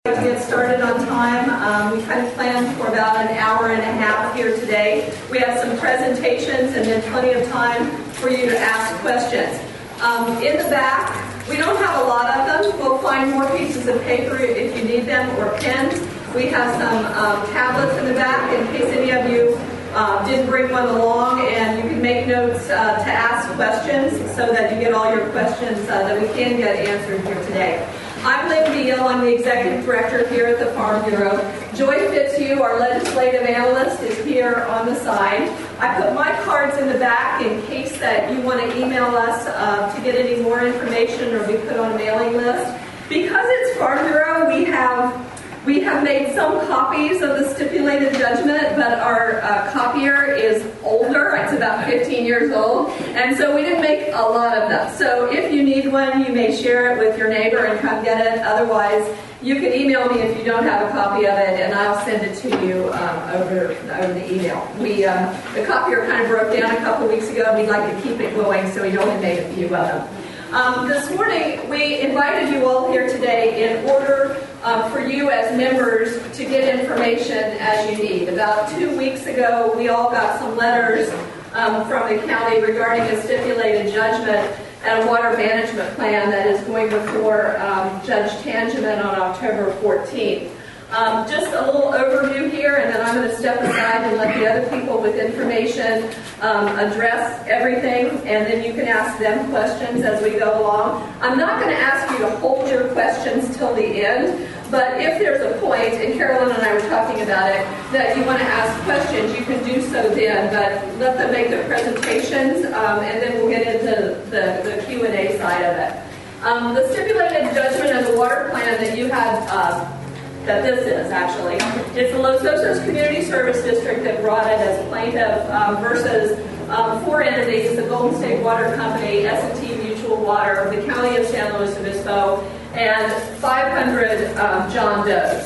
To get started on time. We kind of planned for about an hour and a half here today. We have some presentations and then plenty of time for you to ask questions. In the back, we don't have a lot of them. We'll find more pieces of paper if you need them or pens. We have some tablets in the back in case any of you didn't bring one along, and you can make notes to ask questions so that you get all your questions that we can get answered here today. I'm Lynn Beal. I'm the Executive Director here at the Farm Bureau. Joy Fitzhugh, our Legislative Analyst, is here on the side. I put my cards in the back in case that you want to email us to get any more information or be put on a mailing list. Because it's Farm Bureau, we have made some copies of the stipulated judgment, but our copier is older. It's about 15 years old, and so we didn't make a lot of them. So if you need one, you may share it with your neighbor and come get it. Otherwise, you can email me if you don't have a copy of it, and I'll send it to you over the email. The copier kind of broke down a couple weeks ago, and we'd like to keep it going, so we only made a few of them. This morning, we invited you all here today in order for you as members to get information as you need. About 2 weeks ago, we all got some letters from the county regarding a stipulated judgment and a water management plan that is going before Judge Tangeman on October 14th. Just a little overview here, and then I'm going to step aside and let the other people with information address everything, and then you can ask them questions as we go along. I'm not going to ask you to hold your questions till the end, but if there's a point, and Carolyn and I were talking about it, that you want to ask questions, you can do so then, but let them make their presentations, and then we'll get into the Q&A side of it. The stipulated judgment and the water plan that you had that this is actually. It's the Los Osos Community Service District that brought it as plaintiff versus four entities: the Golden State Water Company, S&T Mutual Water, the County of San Luis Obispo, and 500 John Does.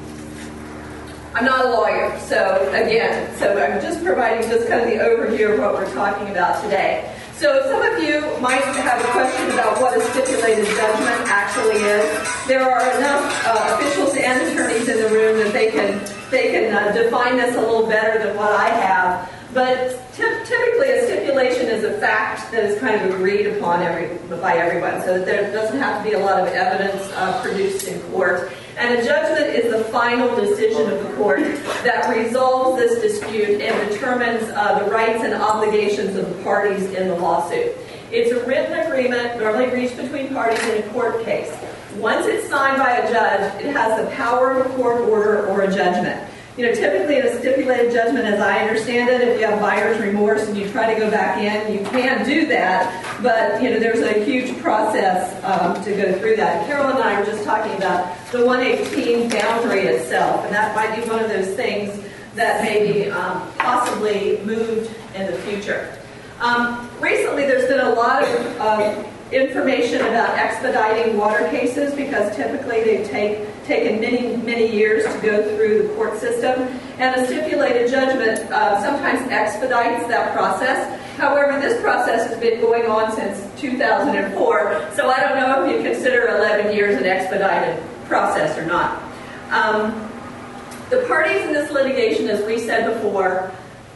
I'm not a lawyer, so I'm just providing just kind of the overview of what we're talking about today. So some of you might have a question about what a stipulated judgment actually is. There are enough officials and attorneys in the room that they can define this a little better than what I have. But typically a stipulation is a fact that is kind of agreed upon by everyone, so that there doesn't have to be a lot of evidence produced in court. And a judgment is the final decision of the court that resolves this dispute and determines the rights and obligations of the parties in the lawsuit. It's a written agreement normally reached between parties in a court case. Once it's signed by a judge, it has the power of a court order or a judgment. Typically in a stipulated judgment, as I understand it, if you have buyer's remorse and you try to go back in, you can do that, but there's a huge process to go through that. Carol and I were just talking about the 118 boundary itself, and that might be one of those things that may be possibly moved in the future. Recently, there's been a lot of information about expediting water cases because typically they've taken many years to go through the court system, and a stipulated judgment sometimes expedites that process. However, this process has been going on since 2004, so I don't know if you consider 11 years an expedited process or not. The parties in this litigation, as we said before,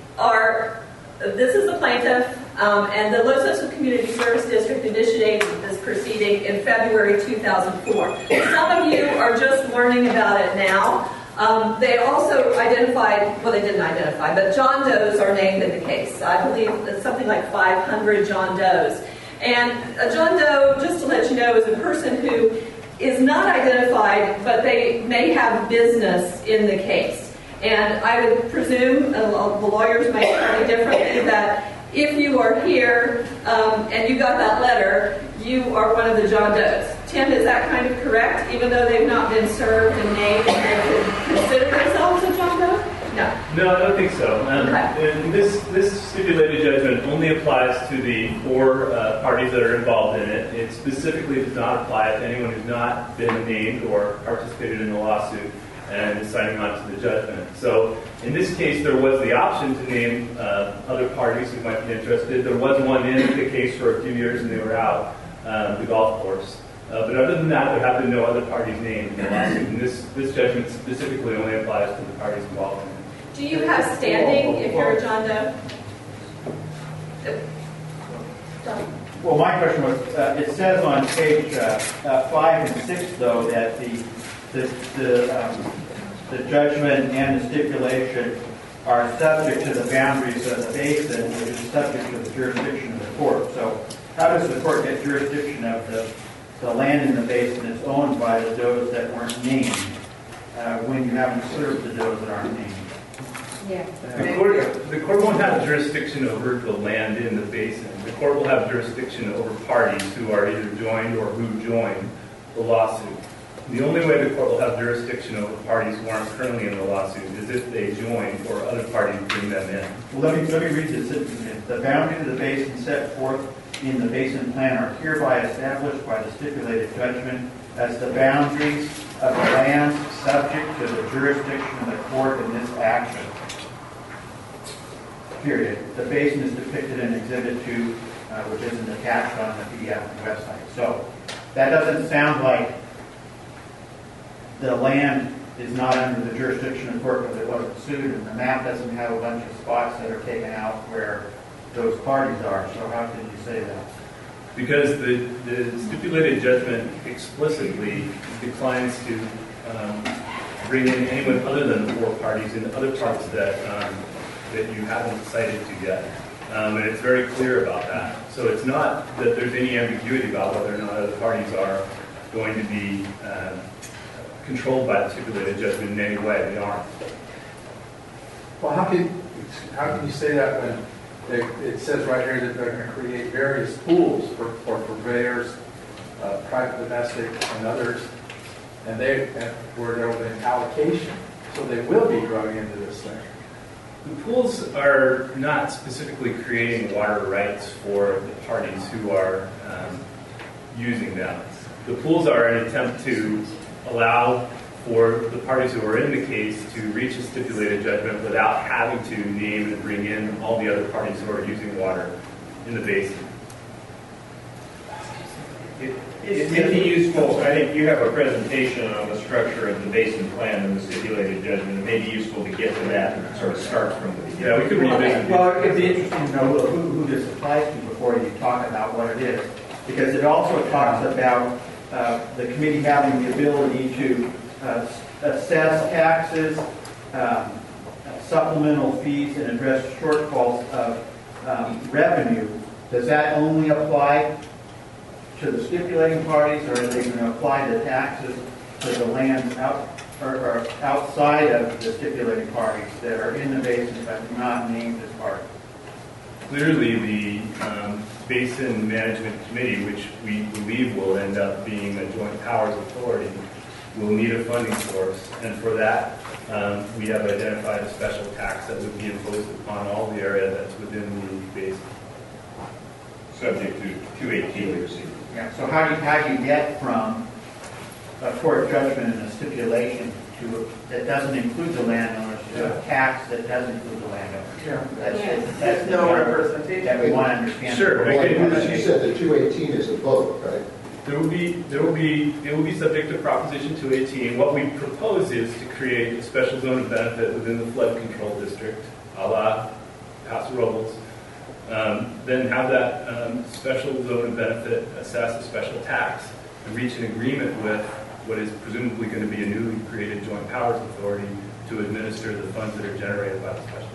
this is the plaintiff, and the Los Osos Community Service District initiated this proceeding in February 2004. Some of you are just learning about it now. They also identified, well, they didn't identify, but John Does are named in the case. I believe it's something like 500 John Does. And a John Doe, just to let you know, is a person who is not identified, but they may have business in the case. And I would presume, the lawyers might tell me differently, that if you are here and you got that letter, you are one of the John Does. Tim, is that kind of correct? Even though they've not been served and named, they could consider themselves a John Doe? No, I don't think so. Okay. And this stipulated judgment only applies to the four parties that are involved in it. It specifically does not apply to anyone who's not been named or participated in the lawsuit and is signing on to the judgment. So in this case, there was the option to name other parties who might be interested. There was one in the case for a few years, and they were out, the golf course. But other than that, there have been no other parties named in the lawsuit, and this judgment specifically only applies to the parties involved in it. Do you have standing if you're a John Doe? Well, my question was, it says on page 5 and 6, though, that the judgment and the stipulation are subject to the boundaries of the basin, which is subject to the jurisdiction of the court. So how does the court get jurisdiction of the land in the basin that's owned by the does that weren't named when you haven't served the does that aren't named? Yeah. The court won't have jurisdiction over the land in the basin. The court will have jurisdiction over parties who are either joined or who joined the lawsuit. The only way the court will have jurisdiction over parties who aren't currently in the lawsuit is if they join or other parties bring them in. Well, let me read this. The boundaries of the basin set forth in the basin plan are hereby established by the stipulated judgment as the boundaries of the land subject to the jurisdiction of the court in this action. Period. The basin is depicted in Exhibit 2, which isn't attached on the PDF website. So that doesn't sound like the land is not under the jurisdiction of the court because it wasn't sued, and the map doesn't have a bunch of spots that are taken out where those parties are. So how can you say that? Because the stipulated judgment explicitly declines to bring in anyone other than the four parties in other parts that you haven't cited to yet. And it's very clear about that. So it's not that there's any ambiguity about whether or not other parties are going to be controlled by the stipulated judgment in any way. They aren't. Well, how can you say that when it says right here that they're going to create various pools for purveyors, private, domestic, and others, and where there will be an allocation, so they will be growing into this thing. The pools are not specifically creating water rights for the parties who are using them. The pools are an attempt to allow for the parties who are in the case to reach a stipulated judgment without having to name and bring in all the other parties who are using water in the basin. It'd be useful, I think you have a presentation on the structure of the basin plan and the stipulated judgment. It may be useful to get to that and sort of start from the beginning. Yeah, we could revisit. Well, it'd be interesting to know who this applies to before you talk about what it is. Because it also talks about the committee having the ability to assess taxes, supplemental fees, and address shortfalls of revenue. Does that only apply to the stipulating parties, or are they going to apply the taxes to the lands or outside of the stipulating parties that are in the basin but not named as parties? Clearly, the Basin Management Committee, which we believe will end up being a joint powers authority, will need a funding source. And for that, we have identified a special tax that would be imposed upon all the area that's within the basin. Subject to 218 receipt. Yeah. So how do you get from a court judgment and a stipulation that doesn't include the landowners to a tax that does include the landowners? Yeah. That's no representation that we want to understand. Sure. You said that 218 is a vote, right? It will be subject to Proposition 218. What we propose is to create a special zone of benefit within the flood control district, a la Paso Robles. Then have that special zone of benefit assess a special tax and reach an agreement with what is presumably going to be a newly created joint powers authority to administer the funds that are generated by the special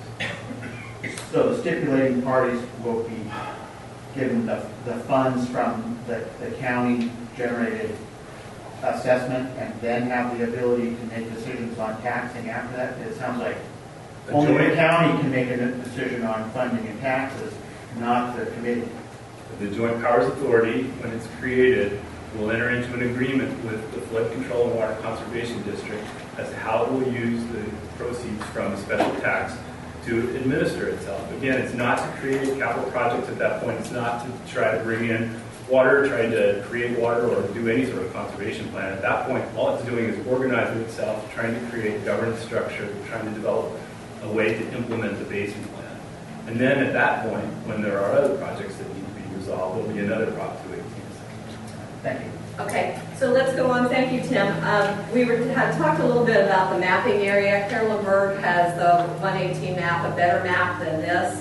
tax. So the stipulating parties will be given the funds from the county generated assessment and then have the ability to make decisions on taxing after that? It sounds like only the county can make a decision on funding and taxes, not the committee. The Joint Powers Authority, when it's created, will enter into an agreement with the Flood Control and Water Conservation District as to how it will use the proceeds from the special tax to administer itself. Again, it's not to create capital projects at that point. It's not to try to bring in water, try to create water, or do any sort of conservation plan. At that point, all it's doing is organizing itself, trying to create governance structure, trying to develop a way to implement the basin plan. And then at that point, when there are other projects that need to be resolved, there'll be another Prop 218. Thank you. Okay, so let's go on. Thank you, Tim. We had talked a little bit about the mapping area. Carolyn Berg has the 118 map, a better map than this.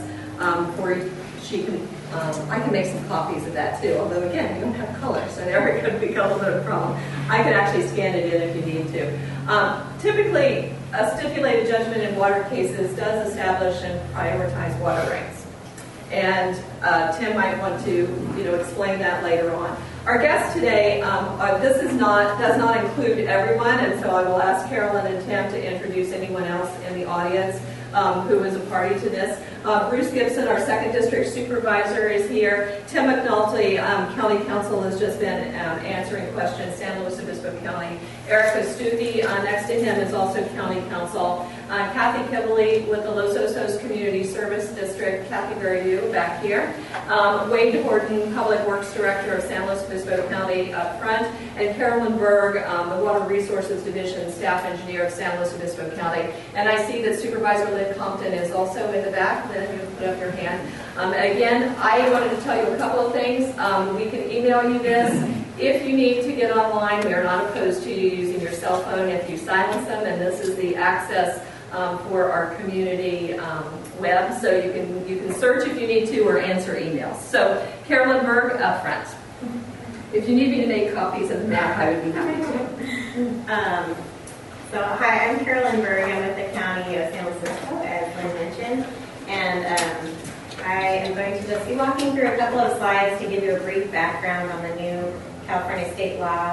She can, I can make some copies of that too, although again, we don't have color, so there it could become a little problem. I could actually scan it in if you need to. Typically, a stipulated judgment in water cases does establish and prioritize water rights. And Tim might want to, explain that later on. Our guest today, does not include everyone, and so I will ask Carolyn and Tim to introduce anyone else in the audience who is a party to this. Bruce Gibson, our 2nd District Supervisor, is here. Tim McNulty, County Counsel, has just been answering questions, San Luis Obispo County. Erica Stuckey, next to him, is also County Counsel. Kathy Kivley with the Los Osos Community Service District. Kathy Veridu, back here. Wade Horton, Public Works Director of San Luis Obispo County, up front. And Carolyn Berg, the Water Resources Division Staff Engineer of San Luis Obispo County. And I see that Supervisor Lynn Compton is also in the back. Then you put up your hand. Again, I wanted to tell you a couple of things. We can email you this. If you need to get online, we are not opposed to you using your cell phone if you silence them, and this is the access for our community web, so you can search if you need to or answer emails. So Carolyn Berg up front. If you need me to make copies of the map, I would be happy to. Hi, I'm Carolyn Berg. I'm with the County of San Luis Obispo, as Lynn mentioned, and I am going to just be walking through a couple of slides to give you a brief background on the new California state law.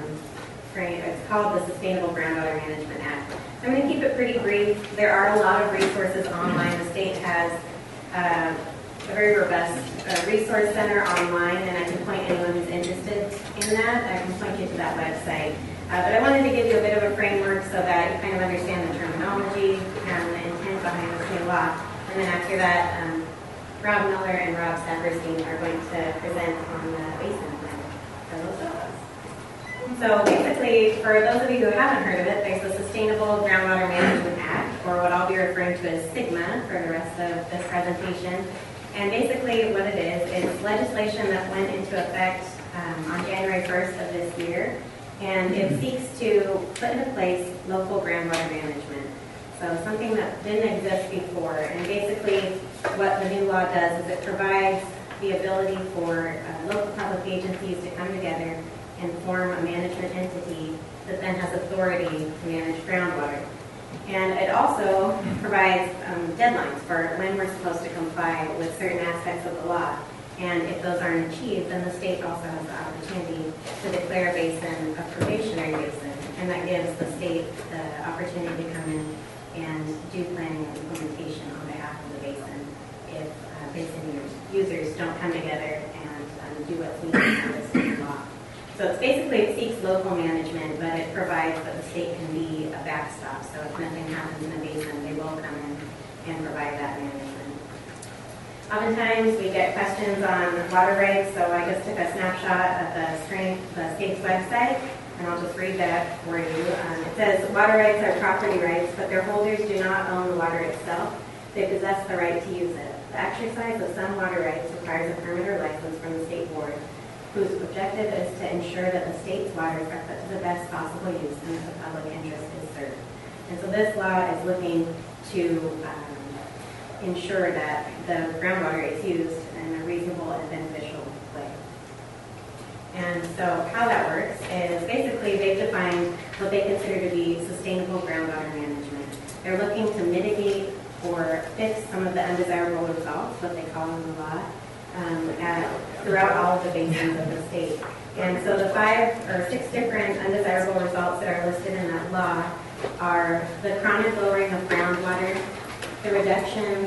It's called the Sustainable Groundwater Management Act. I'm going to keep it pretty brief. There are a lot of resources online. The state has a very robust resource center online, and I can point anyone who's interested in that. I can point you to that website. But I wanted to give you a bit of a framework so that you kind of understand the terminology and the intent behind this new law. And then after that, Rob Miller and Rob Saperstein are going to present on the basin plan for Los Osos. So basically, for those of you who haven't heard of it, there's the Sustainable Groundwater Management Act, or what I'll be referring to as SGMA for the rest of this presentation. And basically what it is, it's legislation that went into effect on January 1st of this year, and it seeks to put into place local groundwater management. So something that didn't exist before. And basically what the new law does is it provides the ability for local public agencies to come together and form a management entity that then has authority to manage groundwater. And it also provides deadlines for when we're supposed to comply with certain aspects of the law. And if those aren't achieved, then the state also has the opportunity to declare a basin a probationary basin. And that gives the state the opportunity to come in and do planning and implementation on behalf of the basin if basin users don't come together and do what's needed for the state law. So it's basically, it seeks local management, but it provides that the state can be a backstop. So if nothing happens in the basin, they will come in and provide that management. Oftentimes we get questions on water rights, so I just took a snapshot of the state's website, and I'll just read that for you. It says, water rights are property rights, but their holders do not own the water itself. They possess the right to use it. The exercise of some water rights requires a permit or license from the state board, whose objective is to ensure that the state's waters are put to the best possible use and that the public interest is served. And so this law is looking to ensure that the groundwater is used in a reasonable and beneficial way. And so how that works is basically they've defined what they consider to be sustainable groundwater management. They're looking to mitigate or fix some of the undesirable results, what they call in the law, throughout all of the basins of the state. And so the 5 or 6 different undesirable results that are listed in that law are the chronic lowering of groundwater, the reduction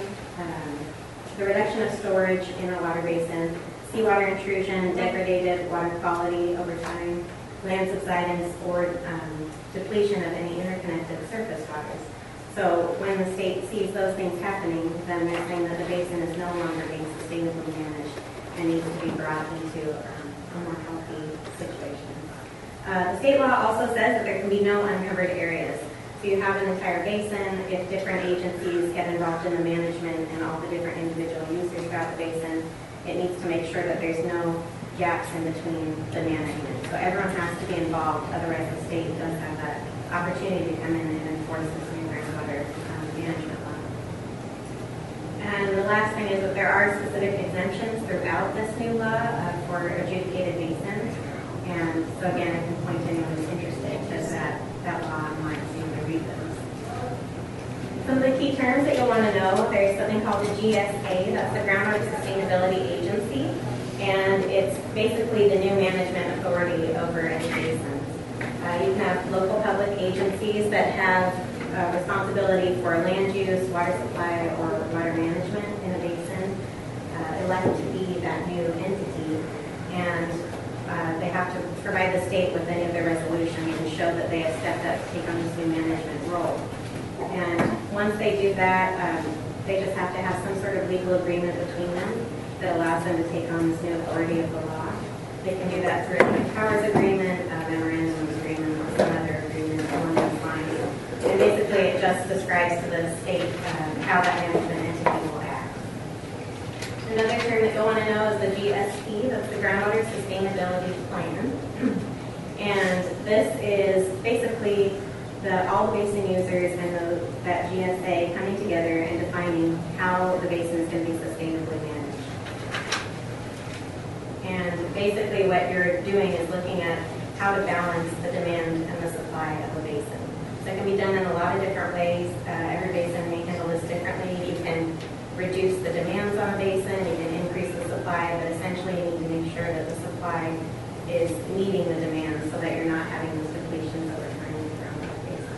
of storage in a water basin, seawater intrusion, degraded water quality over time, land subsidence, or depletion of any interconnected surface waters. So when the state sees those things happening, then they're saying that the basin is no longer being sustainably managed and needs to be brought into a more healthy situation. The state law also says that there can be no uncovered areas. So you have an entire basin. If different agencies get involved in the management and all the different individual users throughout the basin, it needs to make sure that there's no gaps in between the management. So everyone has to be involved, otherwise the state does have that opportunity to come in and enforce this new groundwater management law. And the last thing is that there are specific exemptions throughout this new law for adjudicated basins. And so again, I can point to anyone who's interested to that law online so you can read those. Some of the key terms that you'll want to know, there's something called the GSA, that's the Groundwater Sustainability Agency. And it's basically the new management authority over any basins. You can have local public agencies that have responsibility for land use, water supply, or water management in a basin, elect to be that new entity. And they have to provide the state with any of their resolutions and show that they have stepped up to take on this new management role. And once they do that, they just have to have some sort of legal agreement between them that allows them to take on this new authority of the law. They can do that through a joint powers agreement, a memorandum of agreement, or some other agreement along those lines. And basically it just describes to the state how that management entity will act. Another term that you'll want to know is the GSP, that's the Groundwater Sustainability Plan. And this is basically all the basin users and that GSA coming together and defining how the basin is going to be sustainably managed. And basically what you're doing is looking at how to balance the demand and the supply of a basin. So it can be done in a lot of different ways. Every basin may handle this differently. You can reduce the demands on a basin, you can increase the supply, but essentially you need to make sure that the supply is meeting the demand so that you're not having those depletions over time around that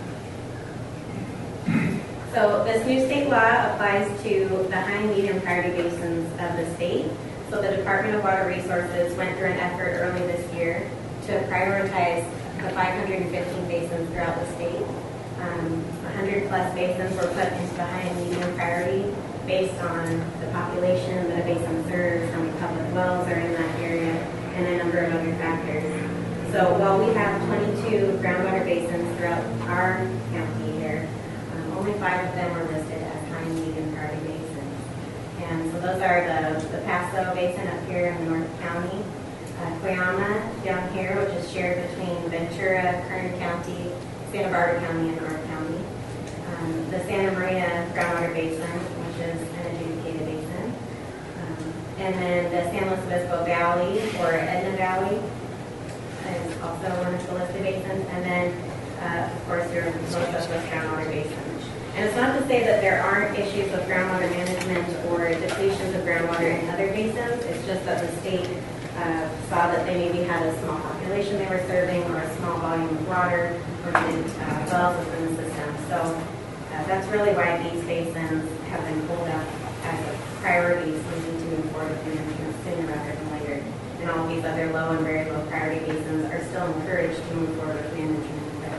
basin. So this new state law applies to the high, medium priority basins of the state. So the Department of Water Resources went through an effort early this year to prioritize the 515 basins throughout the state. 100 plus basins were put into the high and medium priority based on the population that a basin serves, how many public wells are in that area, and a number of other factors. So while we have 22 groundwater basins throughout our county here, only 5 of them are listed as high and medium priority basins. And so those are the Paso Basin up here in North County, Cuyama down here, which is shared between Ventura, Kern County, Santa Barbara County, and North County. The Santa Maria Groundwater Basin, which is an adjudicated basin. And then the San Luis Obispo Valley, or Edna Valley, is also one of the listed basins. And then, of course, your Los Osos Groundwater Basin. And it's not to say that there aren't issues with groundwater management or depletions of groundwater in other basins. It's just that the state saw that they maybe had a small population they were serving or a small volume of water or didn't wells within the system. So that's really why these basins have been pulled up as priorities we need to move forward with management sooner rather than later. And all of these other low and very low priority basins are still encouraged to move forward with management.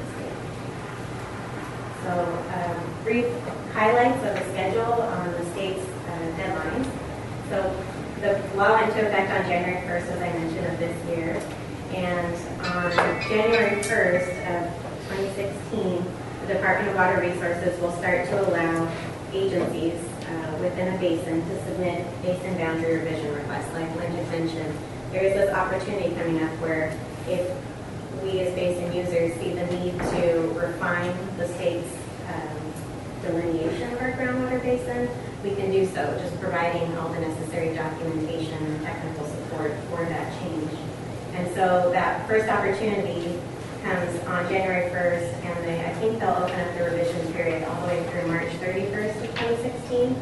So brief highlights of the schedule on the state's deadlines. So the law went into effect on January 1st, as I mentioned, of this year. And on January 1st of 2016, the Department of Water Resources will start to allow agencies within a basin to submit basin boundary revision requests. Like Linda mentioned, there is this opportunity coming up where if we as basin users see the need to refine the state's delineation of our groundwater basin, we can do so, just providing all the necessary documentation and technical support for that change. And so that first opportunity comes on January 1st, and I think they'll open up the revision period all the way through March 31st of 2016.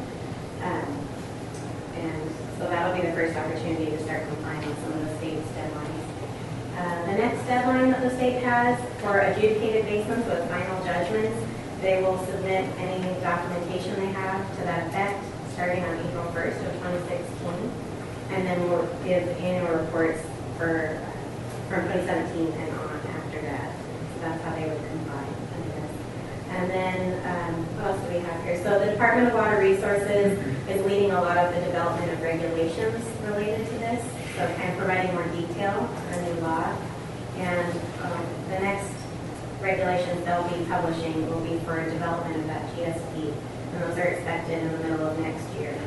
And so that'll be the first opportunity to start complying with some of the state's deadlines. The next deadline that the state has for adjudicated basins with final judgments, they will submit any documentation they have to that effect starting on April 1st of 2016. And then we'll give annual reports from 2017 and on after that. So that's how they would comply under this. And then what else do we have here? So the Department of Water Resources is leading a lot of the development of regulations related to this. So kind of providing more detail on the new law. And the next regulations they'll be publishing will be for development of that GSP. And those are expected in the middle of next year.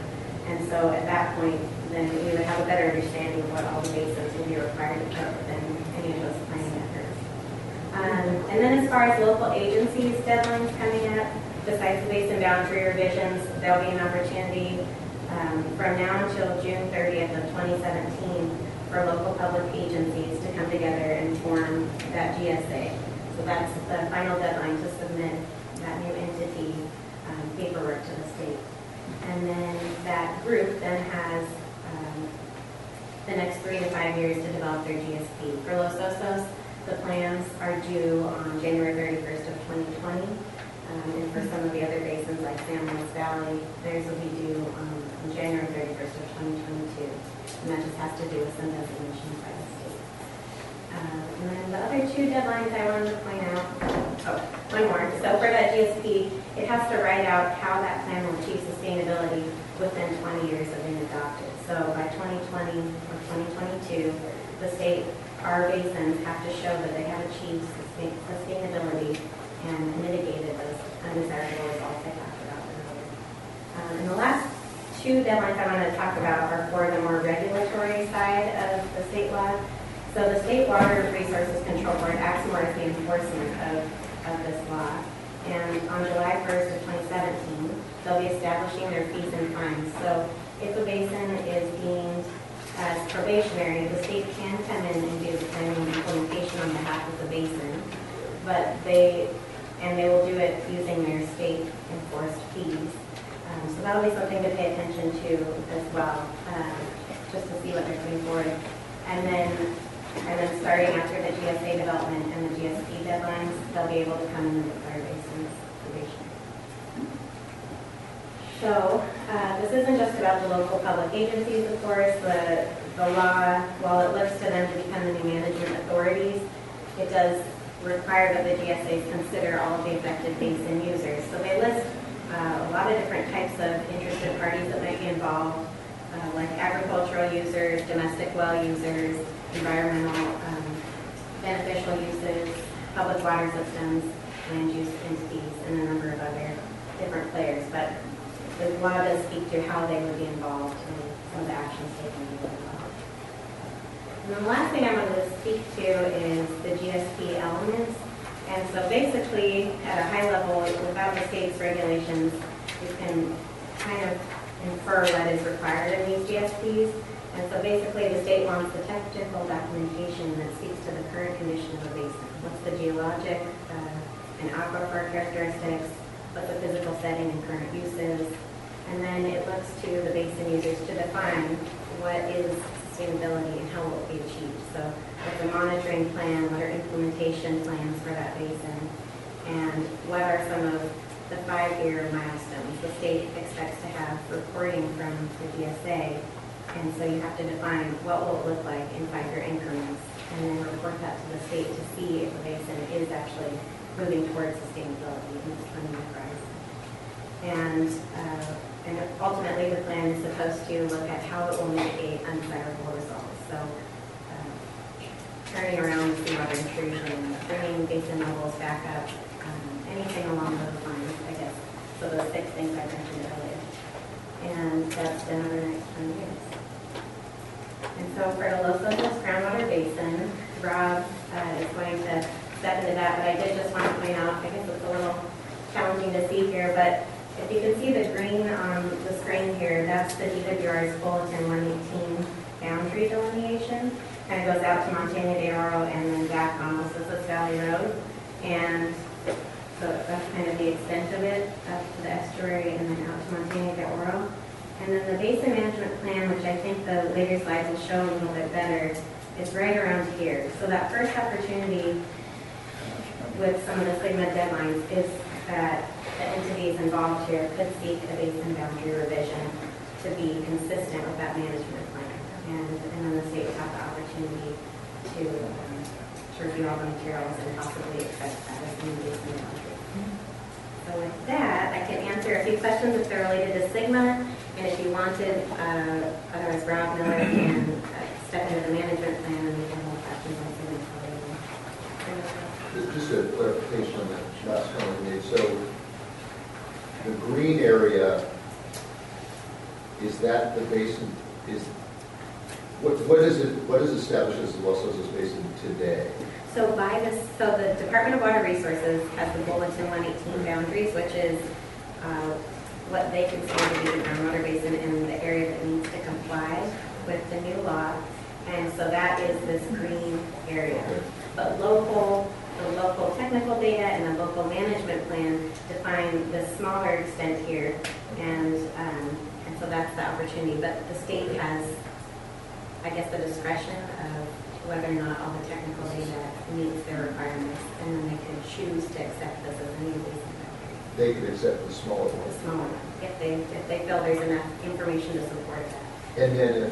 And so at that point, then we would have a better understanding of what all the basins would be required to put within any of those planning efforts. And then as far as local agencies deadlines coming up, besides the basin boundary revisions, there'll be an opportunity from now until June 30th of 2017 for local public agencies to come together and form that GSA. So that's the final deadline to submit that new entity paperwork to the state. And then that group then has the next 3 to 5 years to develop their GSP. For Los Osos, the plans are due on January 31st of 2020. And for some of the other basins like San Luis Valley, theirs will be due on January 31st of 2022. And that just has to do with some designations by the state. And then the other 2 deadlines I wanted to point out, one more. So for that GSP, it has to write out how that plan will achieve sustainability within 20 years of being adopted. So by 2020 or 2022, the state, our basins have to show that they have achieved sustainability and mitigated those undesirable results I talked about earlier. And the last 2 deadlines I want to talk about are for the more regulatory side of the state law. So the State Water Resources Control Board acts more as the enforcement of this law. And on July 1st of 2017, they'll be establishing their fees and fines. So if a basin is deemed as probationary, the state can come in and do the planning and implementation on behalf of the basin, but they will do it using their state enforced fees. So that'll be something to pay attention to as well, just to see what they're doing forward. And then starting after the GSA development and the GSP deadlines, they'll be able to come in and declare basins probationary. So this isn't just about the local public agencies, of course. The law, while it looks to them to become the new management authorities, it does require that the GSAs consider all of the affected basin users. So they list a lot of different types of interested parties that might be involved, like agricultural users, domestic well users, environmental beneficial uses, public water systems, land use entities, and a number of other different players. But the law does speak to how they would be involved in some of the actions taken in the law. And the last thing I wanted to speak to is the GSP elements. And so basically, at a high level, without the state's regulations, you can kind of infer what is required in these GSPs. And so basically, the state wants the technical documentation that speaks to the current condition of the basin. What's the geologic and aquifer characteristics, what's the physical setting and current uses. And then it looks to the basin users to define what is sustainability and how will it be achieved. So what's a monitoring plan, what are implementation plans for that basin, and what are some of the 5-year milestones the state expects to have reporting from the GSA. And so you have to define what will it look like in 5-year increments, and then report that to the state to see if the basin is actually moving towards sustainability in its planning horizon. And ultimately, the plan is supposed to look at how it will mitigate undesirable results. So turning around seawater intrusion, bringing basin levels back up, anything along those lines, I guess. So those 6 things I mentioned earlier. And that's been over the next 20 years. And so for the Los Osos groundwater basin, Rob is going to step into that, but I did just want to point out, I guess it's a little challenging to see here, but if you can see the green on the screen here, that's the DWR's Bulletin 118 boundary delineation. Kind of goes out to Montana de Oro and then back on Los Osos Valley Road. And so that's kind of the extent of it, up to the estuary and then out to Montana de Oro. And then the basin management plan, which I think the later slides will show a little bit better, is right around here. So that first opportunity with some of the SGMA deadlines is that the entities involved here could seek a basin boundary revision to be consistent with that management plan. And then the state would have the opportunity to review all the materials and possibly accept that as a new basin boundary. So with that, I can answer a few questions if they're related to SGMA. And if you wanted, otherwise Rob Miller can step into the management plan and we can hold questions on SGMA. Just a clarification on that last comment you made. So the green area is that the basin, what is established as the Los Osos Basin today? So the Department of Water Resources has the Bulletin 118 boundaries, which is what they consider to be the groundwater basin in the area that needs to comply with the new law. And so that is this green area. But the local technical data and the local management plan define the smaller extent here. And so that's the opportunity. But the state has, I guess, the discretion of whether or not all the technical data meets their requirements. And then they can choose to accept this as a new basin boundary. They could accept the smaller The one. smaller one, if they feel there's enough information to support that. And then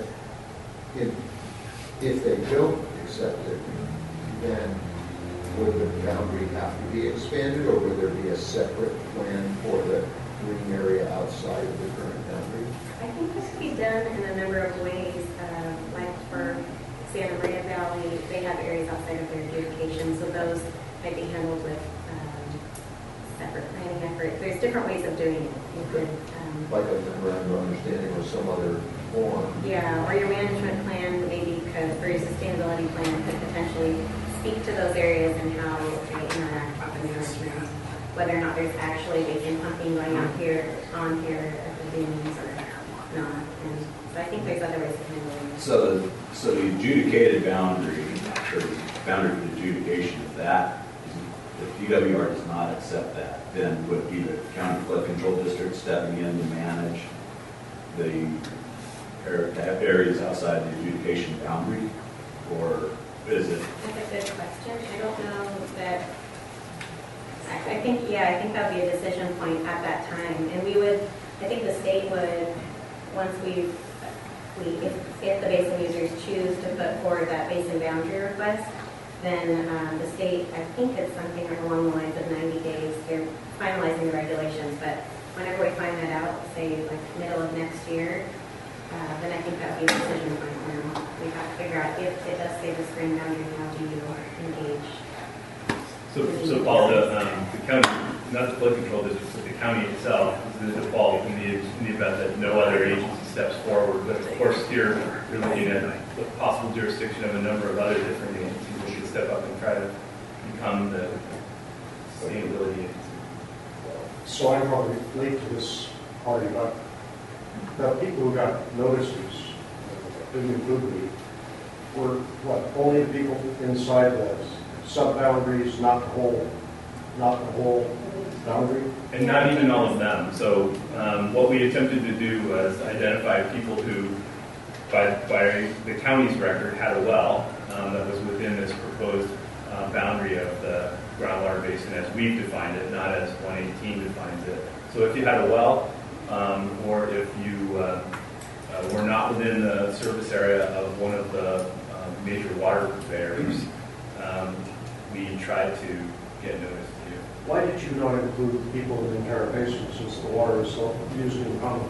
if they don't accept it, then would the boundary have to be expanded, or would there be a separate plan for the green area outside of the current boundary? I think this could be done in a number of ways. Like for Santa Maria Valley, they have areas outside of their adjudication, so those might be handled with separate planning effort. There's different ways of doing it. You could, Like a memorandum of understanding or some other form? yeah, or your management plan, maybe for your sustainability plan, could potentially speak to those areas and how they interact with the management, whether or not there's actually basin pumping going on here at the dunes or not. And so I think there's other ways to handle it. So the adjudicated boundary, or boundary for adjudication, if UWR does not accept that, then would be the county flood control district stepping in to manage the areas outside the adjudication boundary, or is it? That's a good question. I don't know that. I think that would be a decision point at that time, and I think the state would, once if the basin users choose to put forward that basin boundary request, then the state, I think it's something along the lines of 90 days. They're finalizing the regulations, but whenever we find that out, say like middle of next year, then I think that would be a decision point where we have to figure out if it does say the spring boundary, how do you engage? So Paul, the county, not the flood control district, but the county itself is the default in the event that no other agency steps forward. But of course, here you're looking at the possible jurisdiction of a number of other different agencies that should step up and try to become the sustainability agency. So I'm probably late to this party, but the people who got notices, didn't include me, were what, only the people inside the sub-boundaries, not the whole boundary? And not even all of them. So what we attempted to do was identify people who, by the county's record, had a well that was within this proposed boundary of the groundwater basin as we've defined it, not as 118 defines it. So if you had a well, or if you were not within the service area of one of the major water purveyors, we tried to get notice to you. Why did you not include people in the entire basin since the water is so used in common?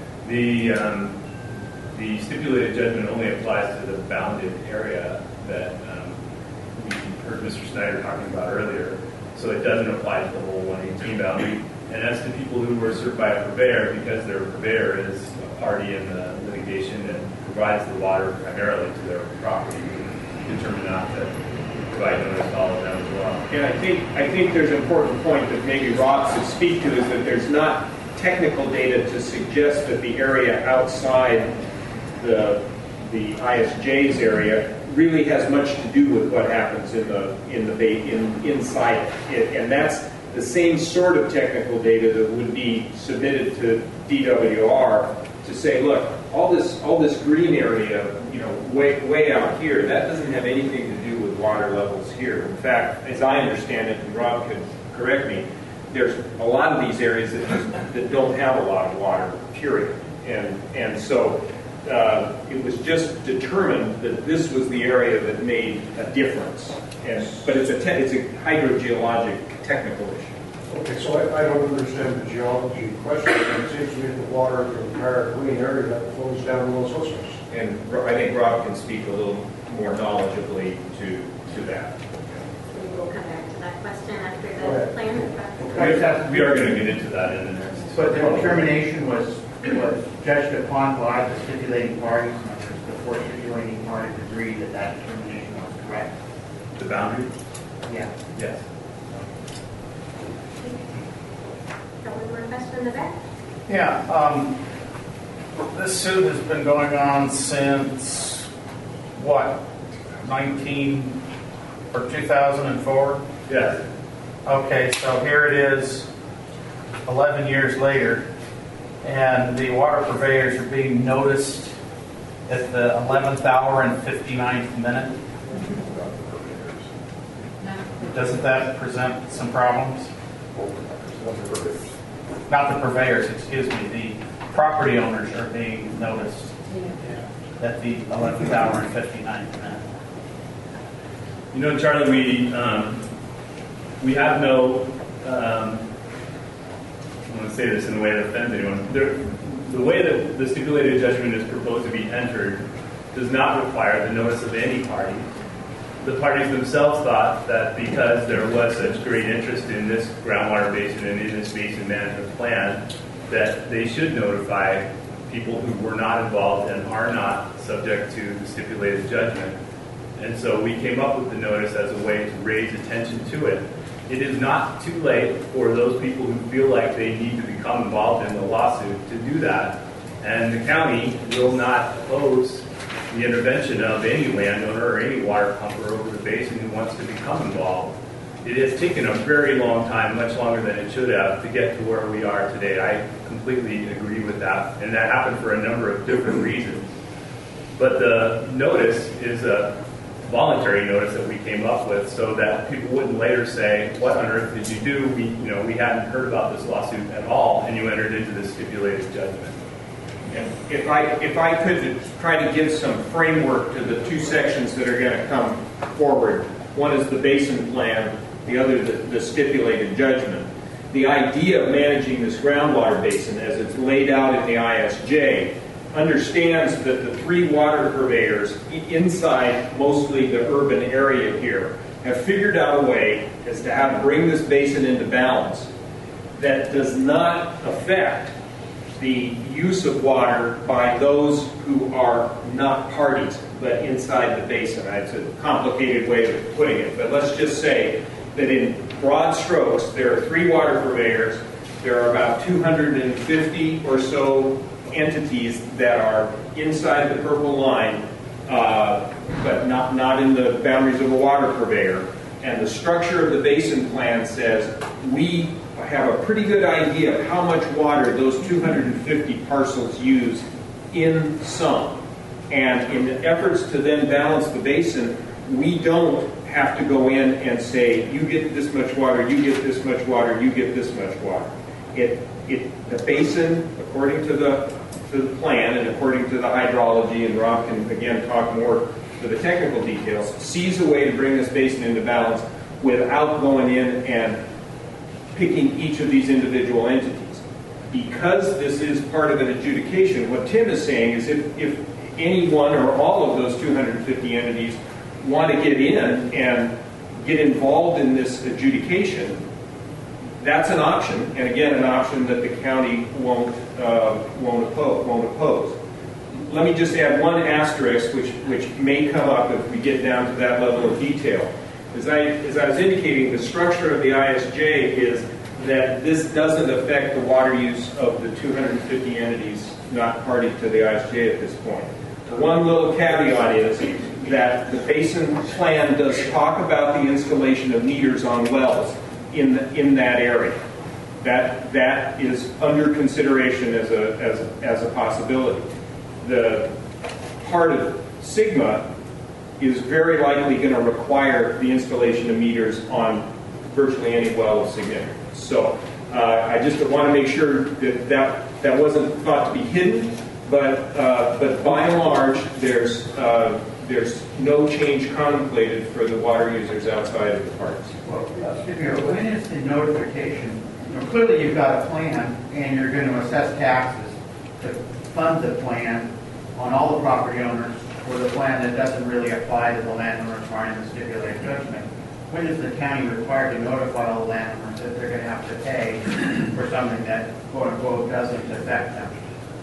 The stipulated judgment only applies to the bounded area that we heard Mr. Snyder talking about earlier. So it doesn't apply to the whole 118 boundary. And as to people who were served by a purveyor, because their purveyor is a party in the litigation and provides the water primarily to their property, we determined not to provide notice to all of them as well. And I think there's an important point that maybe Rob should speak to, is that there's not technical data to suggest that the area outside the ISJ's area really has much to do with what happens inside it. And that's the same sort of technical data that would be submitted to DWR to say, look, all this green area, way out here, that doesn't have anything to do with water levels here. In fact, as I understand it, and Rob can correct me, there's a lot of these areas that don't have a lot of water, period. And so it was just determined that this was the area that made a difference. But it's a hydrogeologic technical issue. Okay, so I don't understand the geology question. It seems to me that the water in the entire green area that flows down Los Osos. And I think Rob can speak a little more knowledgeably to that. We will come back to that question after the plan. We are going to get into that in the next. But the determination was was judged upon by the stipulating parties, and the four stipulating parties agreed that that determination was correct. The boundary? Yeah. Yes. One more question in the back? Yeah, this suit has been going on since, what, 2004? Yes. Okay, so here it is, 11 years later, and the water purveyors are being noticed at the 11th hour and 59th minute. Doesn't that present some problems? Not the purveyors, excuse me, the property owners are being noticed at the 11th hour and 59th minute. You know, Charlie, we have no, I want to say this in a way that offends anyone. The way that the stipulated judgment is proposed to be entered does not require the notice of any party. The parties themselves thought that because there was such great interest in this groundwater basin and in this basin management plan, that they should notify people who were not involved and are not subject to the stipulated judgment. And so we came up with the notice as a way to raise attention to it. It is not too late for those people who feel like they need to become involved in the lawsuit to do that. And the county will not oppose the intervention of any landowner or any water pumper over the basin who wants to become involved. It has taken a very long time, much longer than it should have, to get to where we are today. I completely agree with that, and that happened for a number of different reasons. But the notice is a voluntary notice that we came up with so that people wouldn't later say, what on earth did you do? We hadn't heard about this lawsuit at all, and you entered into this stipulated judgment. If I could try to give some framework to the two sections that are going to come forward. One is the basin plan, the other the stipulated judgment. The idea of managing this groundwater basin as it's laid out in the ISJ understands that the three water purveyors inside mostly the urban area here have figured out a way as to how to bring this basin into balance that does not affect the use of water by those who are not parties, but inside the basin. It's a complicated way of putting it, but let's just say that in broad strokes, there are three water purveyors. There are about 250 or so entities that are inside the purple line, but not in the boundaries of a water purveyor. And the structure of the basin plan says we have a pretty good idea of how much water those 250 parcels use in sum. And in the efforts to then balance the basin, we don't have to go in and say, you get this much water, you get this much water, you get this much water. The basin, according to the plan and according to the hydrology, and Rob can again talk more to the technical details, sees a way to bring this basin into balance without going in and picking each of these individual entities. Because this is part of an adjudication, what Tim is saying is if any one or all of those 250 entities want to get in and get involved in this adjudication, that's an option, and again, an option that the county won't oppose. Let me just add one asterisk, which may come up if we get down to that level of detail. As I was indicating, the structure of the ISJ is that this doesn't affect the water use of the 250 entities not party to the ISJ at this point. The one little caveat is that the basin plan does talk about the installation of meters on wells in that area. That is under consideration as a possibility. The part of Sigma is very likely going to require the installation of meters on virtually any well of significance. So I just want to make sure that wasn't thought to be hidden, but by and large, there's no change contemplated for the water users outside of the parks. Well, when is the notification? Clearly, you've got a plan, and you're going to assess taxes to fund the plan on all the property owners for the plan that doesn't really apply to the landowners requiring the stipulated judgment. When is the county required to notify all the landowners that they're going to have to pay for something that, quote unquote, doesn't affect them?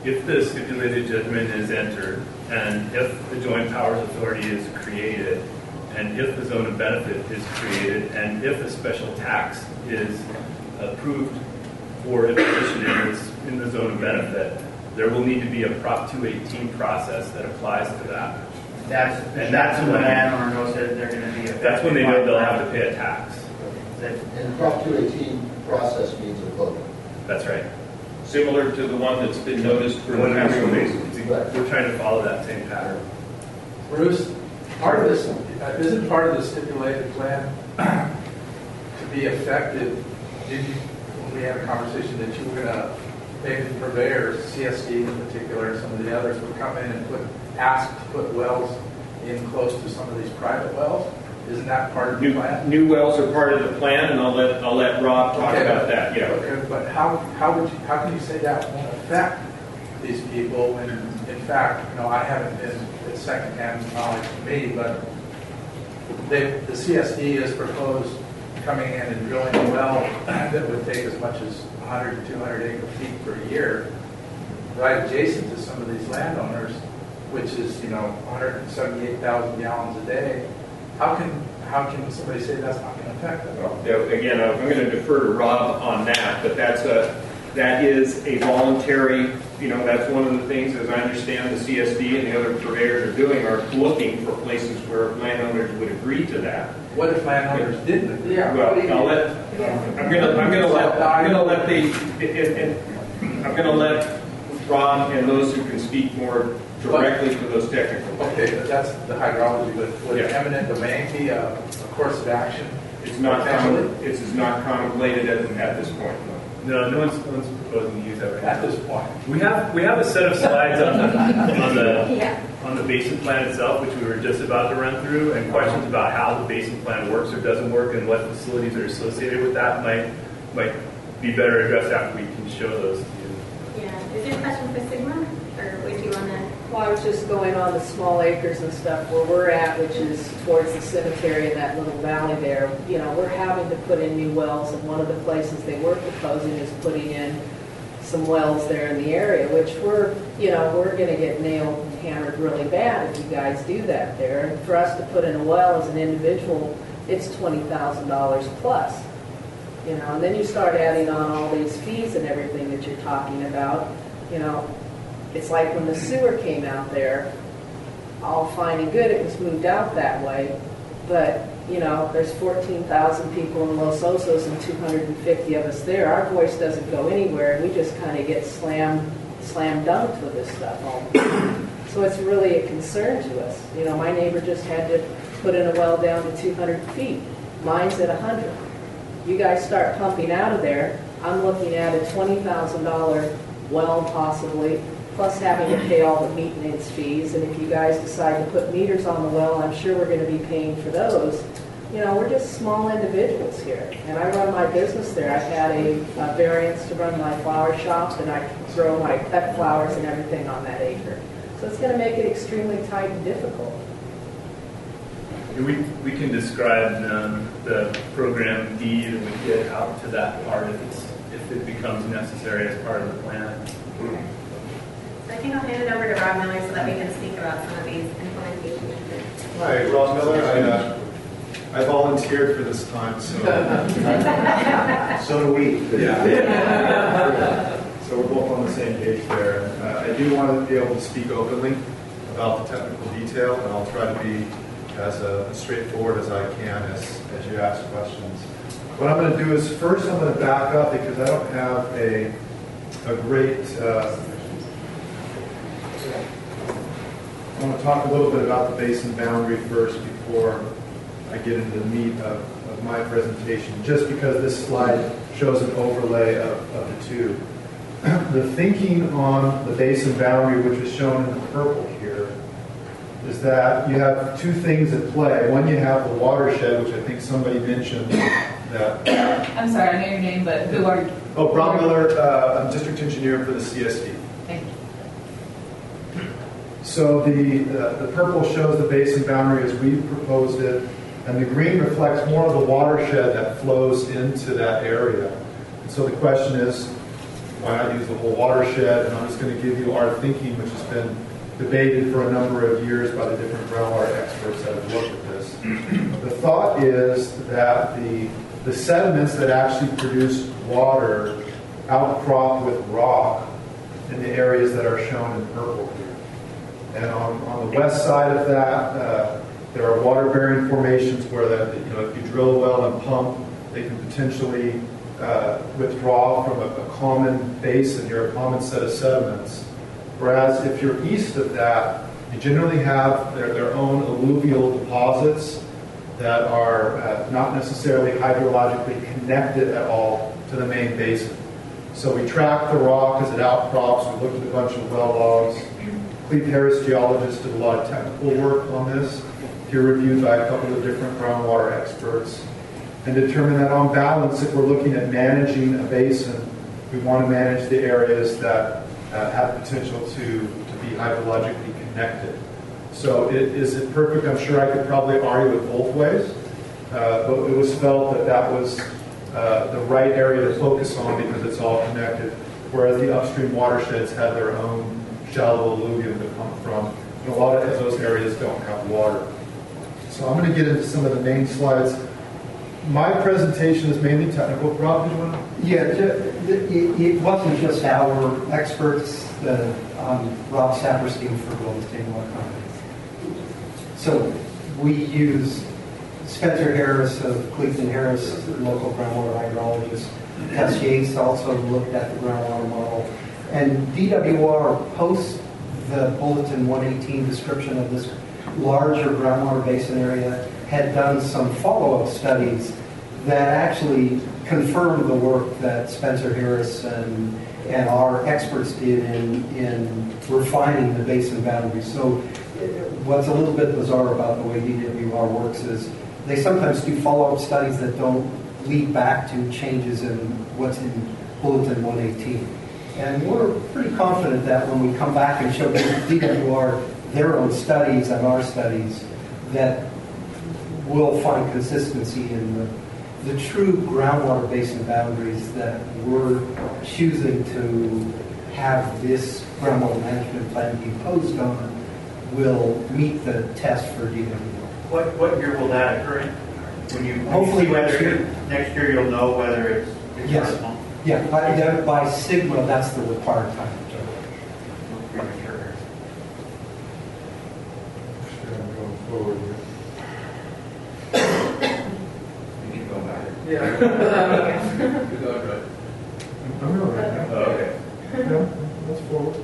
if the stipulated judgment is entered, and if the joint powers authority is created, and if the zone of benefit is created, and if a special tax is approved for imposition in the zone of benefit, there will need to be a Prop 218 process that applies to that. That's when the landowner knows that they're going to be affected. That's when they know they'll have to pay a tax. And Prop 218 process means a vote. That's right. Similar to the one that's been noticed for the natural basin. We're trying to follow that same pattern. Bruce, part of this, isn't part of the stipulated plan to be effective? When we had a conversation that you were going to, maybe the purveyors, CSD in particular, and some of the others would come in and ask to put wells in close to some of these private wells? Isn't that part of the plan? New wells are part of the plan, and I'll let Rob talk about that. Yeah. Okay, but how can you say that won't affect these people when, in fact, I haven't been at secondhand knowledge to me, but the CSD has proposed coming in and drilling a well that would take as much as 100 to 200 acre feet per year, right adjacent to some of these landowners, which is 178,000 gallons a day. How can somebody say that's not going to affect them? Well, again, I'm going to defer to Rob on that, but that is a voluntary. That's one of the things, as I understand, the CSD and the other purveyors are doing, are looking for places where landowners would agree to that. What if landowners didn't agree? Well, I'm going to let Rob and those who can speak more directly to those technical. Okay, but that's the hydrology. But would eminent domain be a course of action? It's not contemplated at this point. No one's proposing to use that right now. At this point, we have a set of slides on the basin plan itself, which we were just about to run through, and questions about how the basin plan works or doesn't work, and what facilities are associated with that might be better addressed after we can show those to you. Yeah. Is there a question for Sigma, or would you want to? Well, I was just going on the small acres and stuff where we're at, which is towards the cemetery in that little valley there. We're having to put in new wells, and one of the places they were proposing is putting in some wells there in the area, which we're going to get nailed and hammered really bad if you guys do that there. And for us to put in a well as an individual, it's $20,000 plus. And then you start adding on all these fees and everything that you're talking about. It's like when the sewer came out there, all fine and good, it was moved out that way, but there's 14,000 people in Los Osos and 250 of us there. Our voice doesn't go anywhere, and we just kind of get slam dunked with this stuff all the time. So it's really a concern to us. My neighbor just had to put in a well down to 200 feet. Mine's at 100. You guys start pumping out of there, I'm looking at a $20,000 well possibly, plus having to pay all the maintenance fees. And if you guys decide to put meters on the well, I'm sure we're going to be paying for those. We're just small individuals here. And I run my business there. I've had a variance to run my flower shop, and I grow my cut flowers and everything on that acre. So it's going to make it extremely tight and difficult. We can describe the program D that we get out to that part if it becomes necessary as part of the plan. So I think I'll hand it over to Rob Miller so that we can speak about some of these implementation methods. Hi, Rob Miller. I volunteered for this time, so so do we. Yeah. So we're both on the same page there. I do want to be able to speak openly about the technical detail, and I'll try to be as straightforward as I can as you ask questions. What I'm going to do is first I'm going to back up because I don't have a great. I want to talk a little bit about the basin boundary first before I get into the meat of my presentation, just because this slide shows an overlay of the two. The thinking on the basin boundary, which is shown in the purple here, is that you have two things at play. One, you have the watershed, which I think somebody mentioned that. I'm sorry, I know your name, but who are you? Oh, Rob Miller, I'm district engineer for the CSD. Thank you. So the purple shows the basin boundary as we proposed it, and the green reflects more of the watershed that flows into that area. And so the question is, why not use the whole watershed? And I'm just going to give you our thinking, which has been debated for a number of years by the different groundwater experts that have looked at this. The thought is that the sediments that actually produce water outcrop with rock in the areas that are shown in purple here. And on the west side of that, there are water-bearing formations where if you drill a well and pump, they can potentially withdraw from a common basin, a common set of sediments. Whereas if you're east of that, you generally have their own alluvial deposits that are not necessarily hydrologically connected at all to the main basin. So we tracked the rock as it outcrops. We looked at a bunch of well logs. Cleve Harris, geologist, did a lot of technical work on this, peer-reviewed by a couple of different groundwater experts, and determined that on balance, if we're looking at managing a basin, we want to manage the areas that have potential to be hydrologically connected. So is it perfect? I'm sure I could probably argue it both ways, but it was felt that was the right area to focus on because it's all connected, whereas the upstream watersheds have their own shallow alluvium to come from, and a lot of those areas don't have water. So I'm going to get into some of the main slides. My presentation is mainly technical. Rob, do you want to? Yeah, it wasn't just our experts, Rob Saperstein for Golden State Water Company. So we use Spencer Harris of Cleveland Harris, local groundwater hydrologist. Tess Yates also looked at the groundwater model. And DWR posts the Bulletin 118 description of this larger groundwater basin area had done some follow-up studies that actually confirmed the work that Spencer Harris and our experts did in refining the basin boundaries. So what's a little bit bizarre about the way DWR works is they sometimes do follow-up studies that don't lead back to changes in what's in Bulletin 118. And we're pretty confident that when we come back and show DWR their own studies and our studies, that we'll find consistency in the true groundwater basin boundaries that we're choosing to have this groundwater management plan be imposed on will meet the test for DWR. What year will that occur in? Hopefully next year. Next year you'll know whether it's Yes. personal. Yeah, by Sigma, that's the required time. Yeah. You're going right. I'm going right now. Oh, okay. Yeah, let's forward.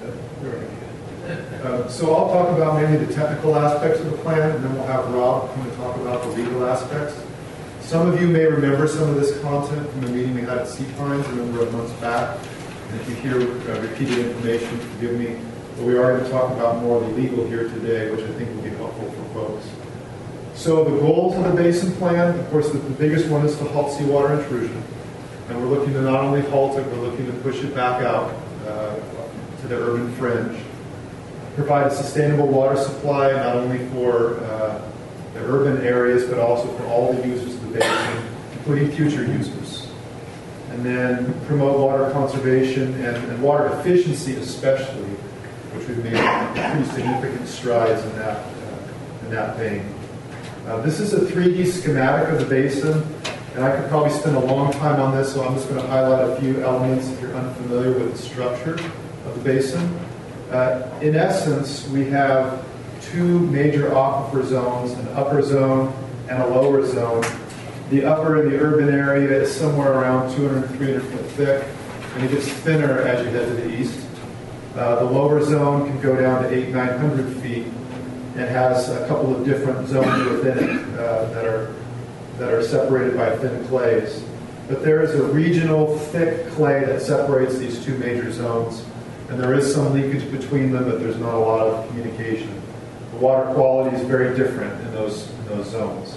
So I'll talk about mainly the technical aspects of the plan, and then we'll have Rob come and talk about the legal aspects. Some of you may remember some of this content from the meeting we had at Sea Pines a number of months back. And if you hear repeated information, forgive me. But we are going to talk about more of the legal here today, which I think will be helpful for folks. So the goals of the basin plan, of course, the biggest one is to halt seawater intrusion. And we're looking to not only halt it, we're looking to push it back out to the urban fringe. Provide a sustainable water supply, not only for the urban areas, but also for all the users of the basin, including future users. And then promote water conservation and water efficiency especially, which we've made pretty significant strides in that vein. This is a 3D schematic of the basin, and I could probably spend a long time on this, so I'm just going to highlight a few elements if you're unfamiliar with the structure of the basin. In essence, we have two major aquifer zones, an upper zone and a lower zone. The upper in the urban area is somewhere around 200 to 300 foot thick, and it gets thinner as you head to the east. The lower zone can go down to 800-900 feet and has a couple of different zones within it that are separated by thin clays. But there is a regional thick clay that separates these two major zones, and there is some leakage between them, but there's not a lot of communication. The water quality is very different in those zones.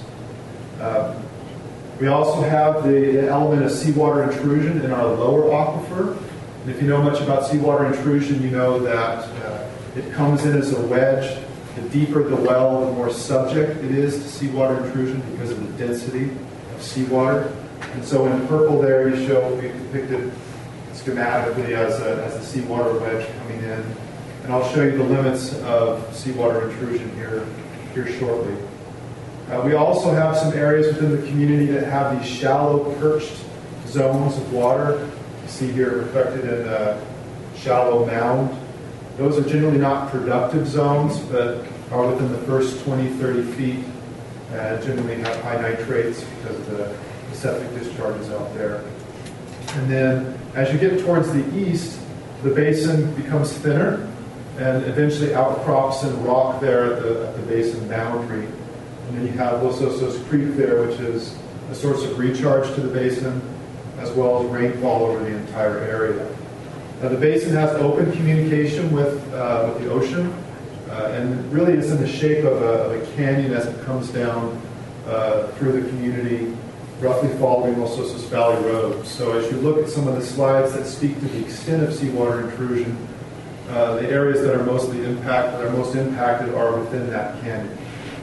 We also have the element of seawater intrusion in our lower aquifer. And if you know much about seawater intrusion, you know that it comes in as a wedge. The deeper the well, the more subject it is to seawater intrusion because of the density of seawater. And so in purple there, we depicted this schematically as a seawater wedge coming in. And I'll show you the limits of seawater intrusion here shortly. We also have some areas within the community that have these shallow perched zones of water. You see here reflected in a shallow mound. Those are generally not productive zones, but are within the first 20, 30 feet. Generally have high nitrates because of the septic discharges out there. And then as you get towards the east, the basin becomes thinner and eventually outcrops in rock there at the basin boundary. And then you have Los Osos Creek there, which is a source of recharge to the basin, as well as rainfall over the entire area. Now, the basin has open communication with the ocean, and really it's in the shape of a canyon as it comes down through the community, roughly following Los Osos Valley Road. So as you look at some of the slides that speak to the extent of seawater intrusion, the areas that are most impacted are within that canyon.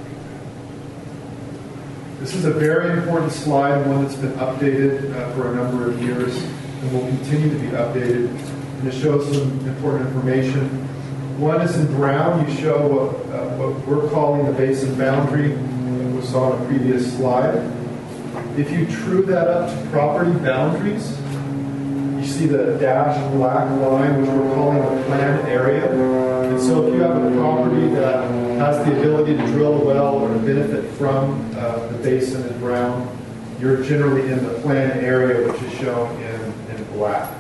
This is a very important slide, one that's been updated for a number of years and will continue to be updated. And it shows some important information. One is in brown. You show what we're calling the basin boundary that we saw on a previous slide. If you true that up to property boundaries, you see the dashed black line, which we're calling a planned area. And so if you have a property that has the ability to drill a well or to benefit from the basin in brown, you're generally in the planned area, which is shown in black.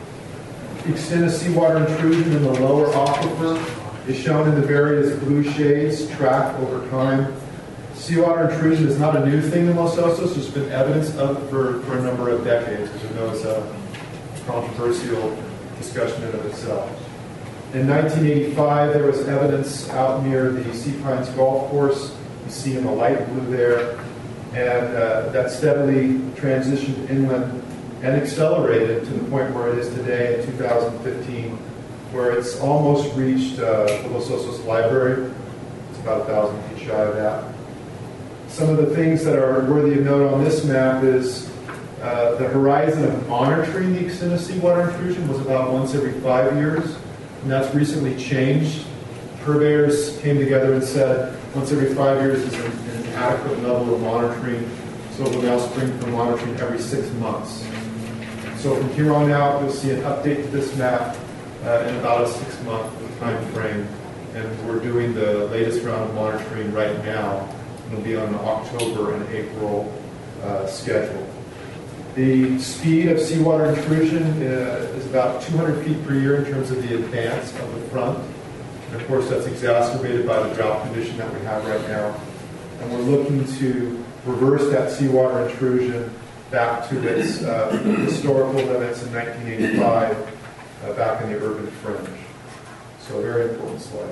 The extent of seawater intrusion in the lower aquifer is shown in the various blue shades tracked over time. Seawater intrusion is not a new thing in Los Osos. There's been evidence of it for a number of decades, as you know, it's a controversial discussion in of itself. In 1985, there was evidence out near the Sea Pines Golf Course. You see in the light blue there, and that steadily transitioned inland and accelerated to the point where it is today in 2015, where it's almost reached the Los Osos Library. It's about 1,000 feet shy of that. Some of the things that are worthy of note on this map is the horizon of monitoring the extent of seawater intrusion was about once every 5 years, and that's recently changed. Purveyors came together and said once every 5 years is an adequate level of monitoring, so we'll now spring for monitoring every 6 months. So from here on out, you'll see an update to this map in about a 6-month time frame, and we're doing the latest round of monitoring right now. It'll be on an October and April schedule. The speed of seawater intrusion is about 200 feet per year in terms of the advance of the front. And of course, that's exacerbated by the drought condition that we have right now. And we're looking to reverse that seawater intrusion back to its historical limits in 1985, back in the urban fringe. So a very important slide.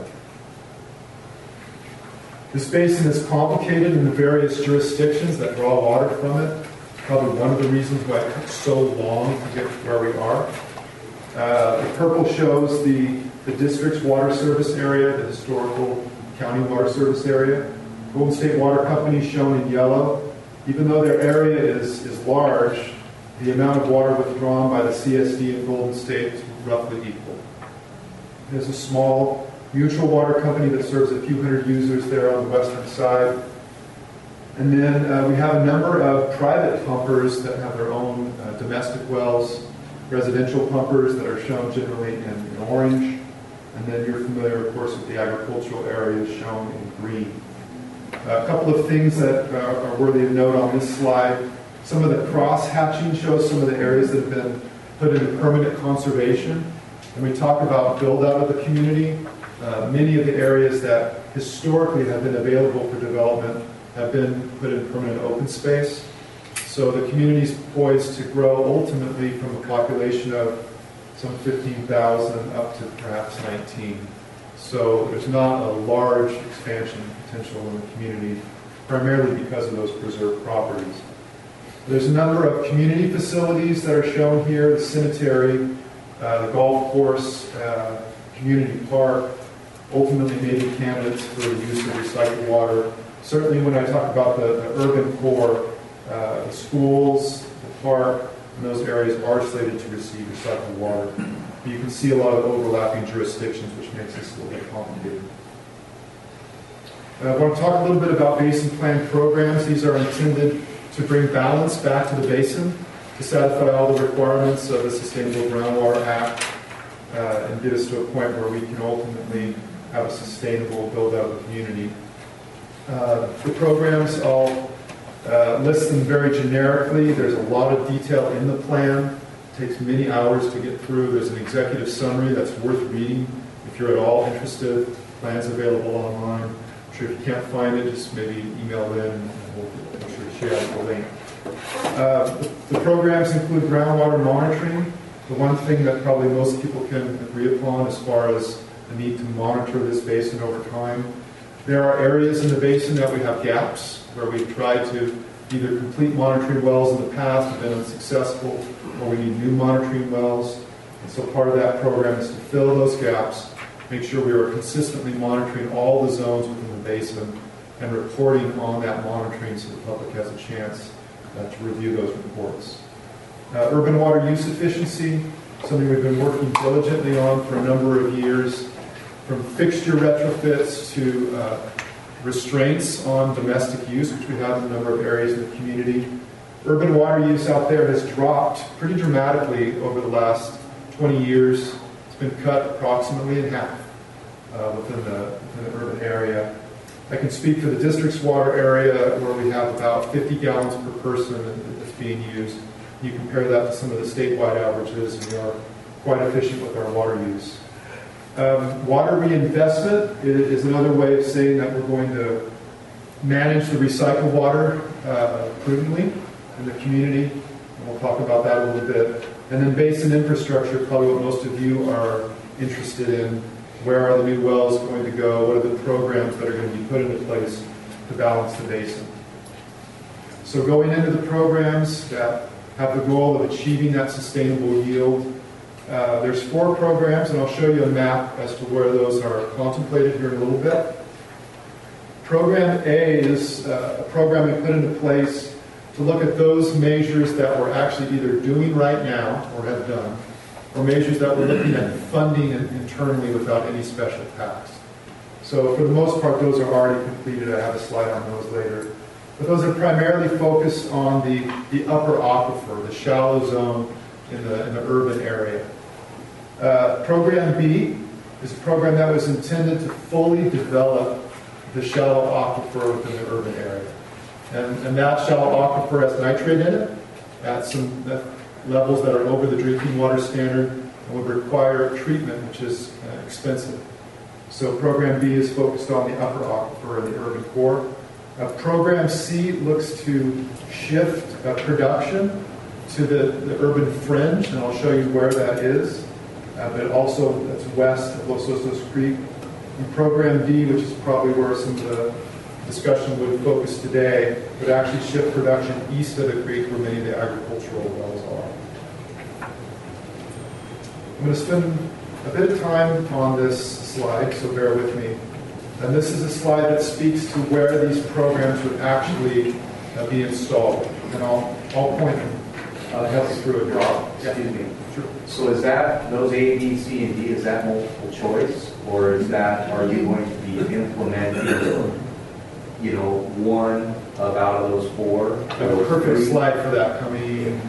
This basin is complicated in the various jurisdictions that draw water from it. Probably one of the reasons why it took so long to get to where we are. The purple shows the district's water service area, the historical county water service area. Golden State Water Company is shown in yellow. Even though their area is large, the amount of water withdrawn by the CSD in Golden State is roughly equal. There's a small mutual water company that serves a few hundred users there on the western side. And then we have a number of private pumpers that have their own domestic wells, residential pumpers that are shown generally in orange. And then you're familiar, of course, with the agricultural areas shown in green. A couple of things that are worthy of note on this slide. Some of the cross-hatching shows some of the areas that have been put into permanent conservation. And we talk about build-out of the community. Many of the areas that historically have been available for development have been put in permanent open space. So the community is poised to grow ultimately from a population of some 15,000 up to perhaps 19. So there's not a large expansion potential in the community, primarily because of those preserved properties. There's a number of community facilities that are shown here, the cemetery, the golf course, community park, ultimately may be candidates for the use of recycled water. Certainly when I talk about the urban core, the schools, the park, and those areas are slated to receive recycled water. But you can see a lot of overlapping jurisdictions, which makes this a little bit complicated. I want to talk a little bit about basin plan programs. These are intended to bring balance back to the basin to satisfy all the requirements of the Sustainable Groundwater Act and get us to a point where we can ultimately have a sustainable build-out of the community. The programs, I'll list them very generically. There's a lot of detail in the plan. It takes many hours to get through. There's an executive summary that's worth reading if you're at all interested. The plan's available online. I'm sure if you can't find it, just maybe email in and we'll make sure to share the link. The programs include groundwater monitoring. The one thing that probably most people can agree upon as far as the need to monitor this basin over time. There are areas in the basin that we have gaps where we've tried to either complete monitoring wells in the past have been unsuccessful, or we need new monitoring wells. And so part of that program is to fill those gaps, make sure we are consistently monitoring all the zones within the basin and reporting on that monitoring so the public has a chance to review those reports. Urban water use efficiency, something we've been working diligently on for a number of years, from fixture retrofits to restraints on domestic use, which we have in a number of areas in the community. Urban water use out there has dropped pretty dramatically over the last 20 years. It's been cut approximately in half within the urban area. I can speak for the district's water area where we have about 50 gallons per person that's being used. You compare that to some of the statewide averages, and we are quite efficient with our water use. Water reinvestment is another way of saying that we're going to manage the recycled water prudently in the community, and we'll talk about that a little bit. And then basin infrastructure, probably what most of you are interested in. Where are the new wells going to go? What are the programs that are going to be put into place to balance the basin? So going into the programs that have the goal of achieving that sustainable yield, there's 4 programs, and I'll show you a map as to where those are contemplated here in a little bit. Program A is a program we put into place to look at those measures that we're actually either doing right now or have done, or measures that we're looking at funding internally without any special tax. So for the most part, those are already completed. I have a slide on those later. But those are primarily focused on the upper aquifer, the shallow zone in the urban area. Program B is a program that was intended to fully develop the shallow aquifer within the urban area. And that shallow aquifer has nitrate in it at some levels that are over the drinking water standard and would require treatment, which is expensive. So Program B is focused on the upper aquifer in the urban core. Program C looks to shift production to the urban fringe, and I'll show you where that is. But also that's west of Los Osos Creek. And Program D, which is probably where some of the discussion would focus today, would actually shift production east of the creek where many of the agricultural wells are. I'm going to spend a bit of time on this slide, so bear with me. And this is a slide that speaks to where these programs would actually be installed. And I'll point them, help you through a draw. Excuse me. Sure. So is that, those A, B, C, and D, is that multiple choice? Or is that, are you going to be implementing, one out of those 4? I have a perfect slide for that coming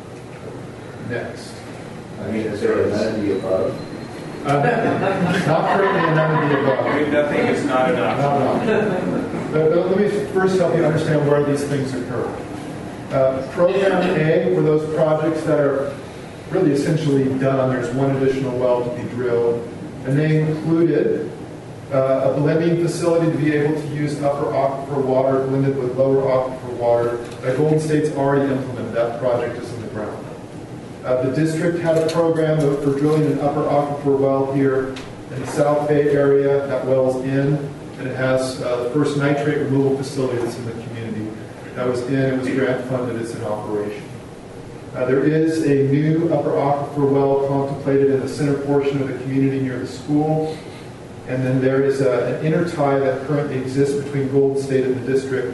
next. I mean, is there a amenity above? Not currently a none of the above. Nothing is not enough. No. But let me first help you understand where these things occur. Program A were those projects that are really essentially done. There's one additional well to be drilled. And they included a blending facility to be able to use upper aquifer water blended with lower aquifer water. That Golden State's already implemented. That project is in the ground. The district had a program for drilling an upper aquifer well here in the South Bay area. That well's in, and it has the first nitrate removal facility that's in the community. That was in, it was grant funded, it's in operation. There is a new upper aquifer well contemplated in the center portion of the community near the school. And then there is an intertie that currently exists between Golden State and the district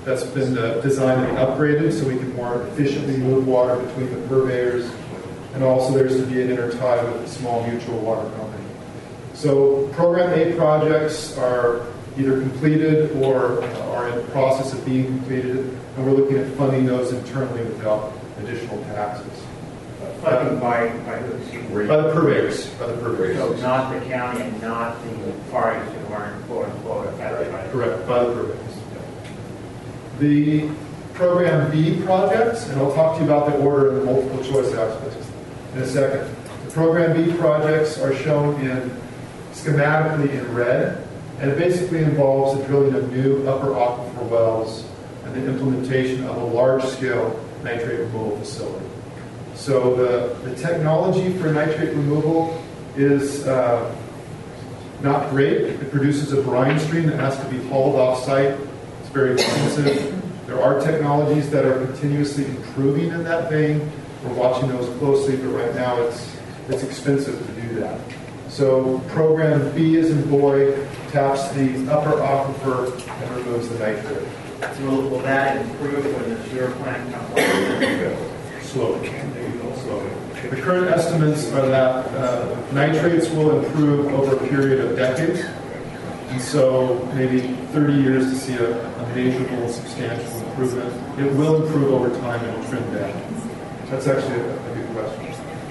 that's been designed to be upgraded so we can more efficiently move water between the purveyors. And also there's to be an intertie with a small mutual water company. So Program A projects are either completed or are in the process of being completed, and we're looking at funding those internally without additional taxes. Funding by who? By the purveyors. By the purveyors. So not the county and not the parties who are employed affected by it. Correct, by the purveyors. The Program B projects, and I'll talk to you about the order and the multiple choice aspects in a second. The Program B projects are shown schematically in red, and it basically involves the drilling of new upper aquifer wells and the implementation of a large-scale nitrate removal facility. So the technology for nitrate removal is not great. It produces a brine stream that has to be hauled off-site. It's very expensive. There are technologies that are continuously improving in that vein. We're watching those closely, but right now it's expensive to do that. So Program B, as in boy, taps the upper aquifer and removes the nitrate. Will that improve when the sewer plant comes on? Slowly. Slowly. The current estimates are that nitrates will improve over a period of decades. And so maybe 30 years to see a measurable, substantial improvement. It will improve over time and it'll trend down. That's actually a good question.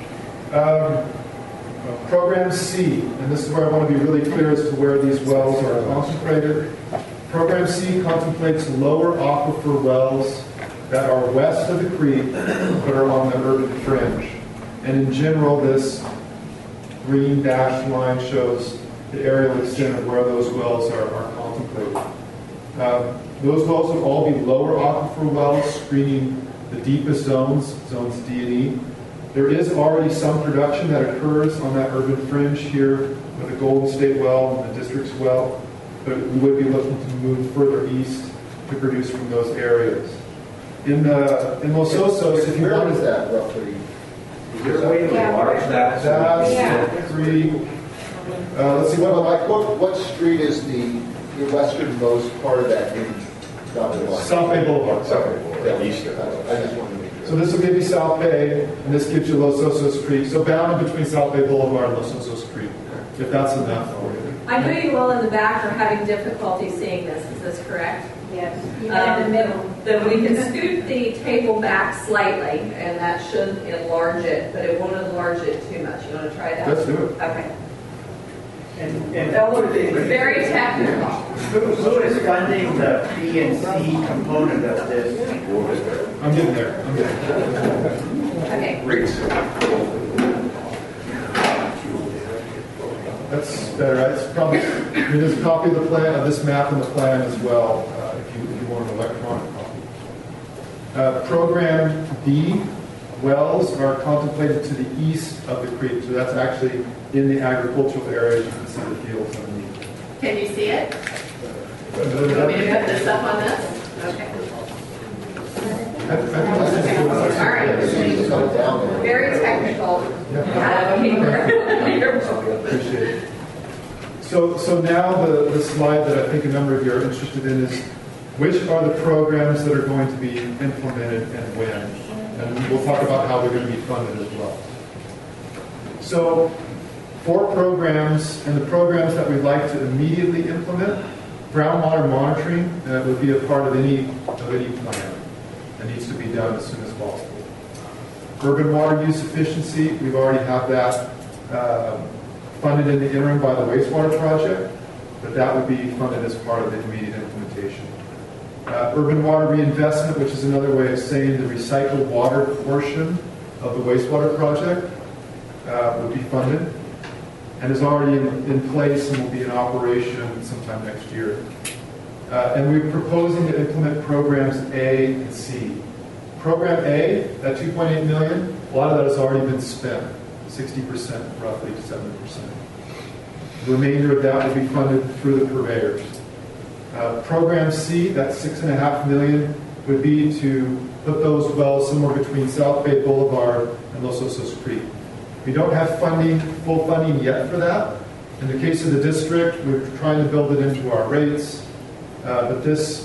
Program C, and this is where I want to be really clear as to where these wells are concentrated. Program C contemplates lower aquifer wells that are west of the creek but are on the urban fringe. And in general, this green dashed line shows the aerial extent of where those wells are contemplated. Those wells would all be lower aquifer wells, screening the deepest zones, zones D and E. There is already some production that occurs on that urban fringe here with the Golden State well and the District's well, but we would be looking to move further east to produce from those areas. In Los Osos, if you Where want is that roughly? Is there a way to enlarge that? that's 3. Let's see, What street is the westernmost part of that green dotted line? South Bay Boulevard. Sorry, eastern. I just wanted to make sure. So this will give you South Bay, and this gives you Los Osos Creek. So bounded between South Bay Boulevard and Los Osos Creek, if that's enough for you. I know you all in the back are having difficulty seeing this. Is this correct? Yes. Even in the middle. Then we can scoot the table back slightly, and that should enlarge it, but it won't enlarge it too much. You want to try that? Let's do it. Okay. And that would be Very technical. Who is funding the B and C component of this? I'm getting there. Okay. That's better. It's probably, there's a copy of the plan, of this map and the plan as well, if you want an electronic copy. Program B, wells are contemplated to the east of the creek. So that's actually in the agricultural areas. You can see the fields underneath. Can you see it? You want me to put this up on this? Okay. All right. Very technical. Appreciate it. So now the slide that I think a number of you are interested in is which are the programs that are going to be implemented and when. And we'll talk about how they're going to be funded as well. So 4 programs, and the programs that we'd like to immediately implement, groundwater monitoring would be a part of any plan that needs to be done as soon as possible. Urban water use efficiency, we've already have that funded in the interim by the wastewater project, but that would be funded as part of the immediate implementation. Urban water reinvestment, which is another way of saying the recycled water portion of the wastewater project, would be funded and is already in place and will be in operation sometime next year. And we're proposing to implement programs A and C. Program A, that $2.8 million, a lot of that has already been spent, 60%, roughly 70%. The remainder of that will be funded through the purveyors. Program C, that $6.5 million, would be to put those wells somewhere between South Bay Boulevard and Los Osos Creek. We don't have full funding yet for that. In the case of the district, we're trying to build it into our rates, but this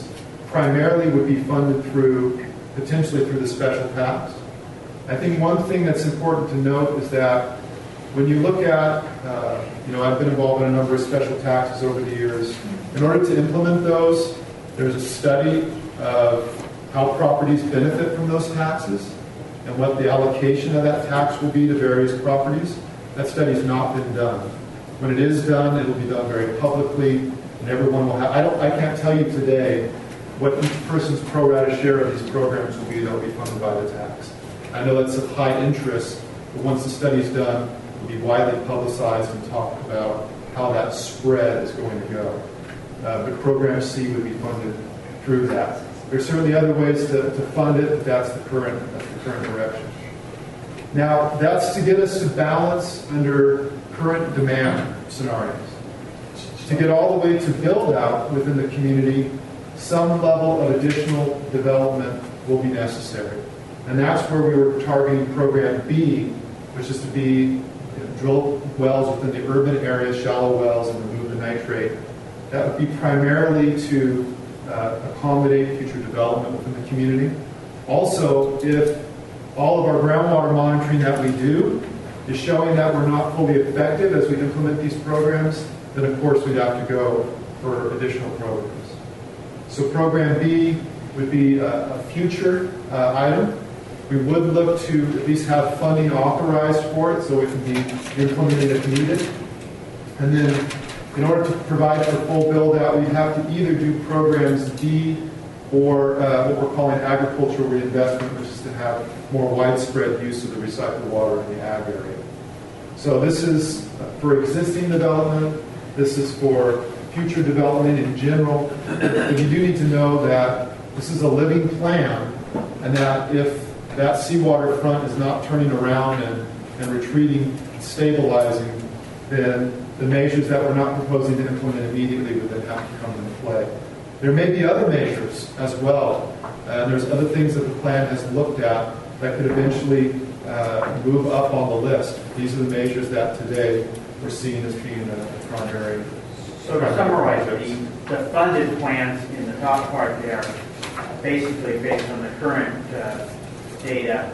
primarily would be funded potentially through the special tax. I think one thing that's important to note is that when you look at, I've been involved in a number of special taxes over the years. In order to implement those, there's a study of how properties benefit from those taxes and what the allocation of that tax will be to various properties. That study has not been done. When it is done, it will be done very publicly, and everyone will have. I can't tell you today what each person's pro rata share of these programs will be that will be funded by the tax. I know that's of high interest, but once the study's done, it will be widely publicized and talked about how that spread is going to go. But Program C would be funded through that. There's certainly other ways to fund it, but that's the current direction. Now, that's to get us to balance under current demand scenarios. To get all the way to build out within the community, some level of additional development will be necessary. And that's where we were targeting Program B, which is to be drill wells within the urban areas, shallow wells, and remove the nitrate. That would be primarily to accommodate future development within the community. Also, if all of our groundwater monitoring that we do is showing that we're not fully effective as we implement these programs, then of course we'd have to go for additional programs. So Program B would be a future item. We would look to at least have funding authorized for it so it can be implemented if needed. And then in order to provide for full build-out, we'd have to either do Programs D or what we're calling agricultural reinvestment, which is to have more widespread use of the recycled water in the ag area. So this is for existing development. This is for future development in general. But you do need to know that this is a living plan, and that if that seawater front is not turning around and retreating, stabilizing, then the measures that we're not proposing to implement immediately would then have to come into play. There may be other measures as well, and there's other things that the plan has looked at that could eventually move up on the list. These are the measures that today we're seeing as being the primary. So to summarize, the funded plans in the top part there, basically based on the current data,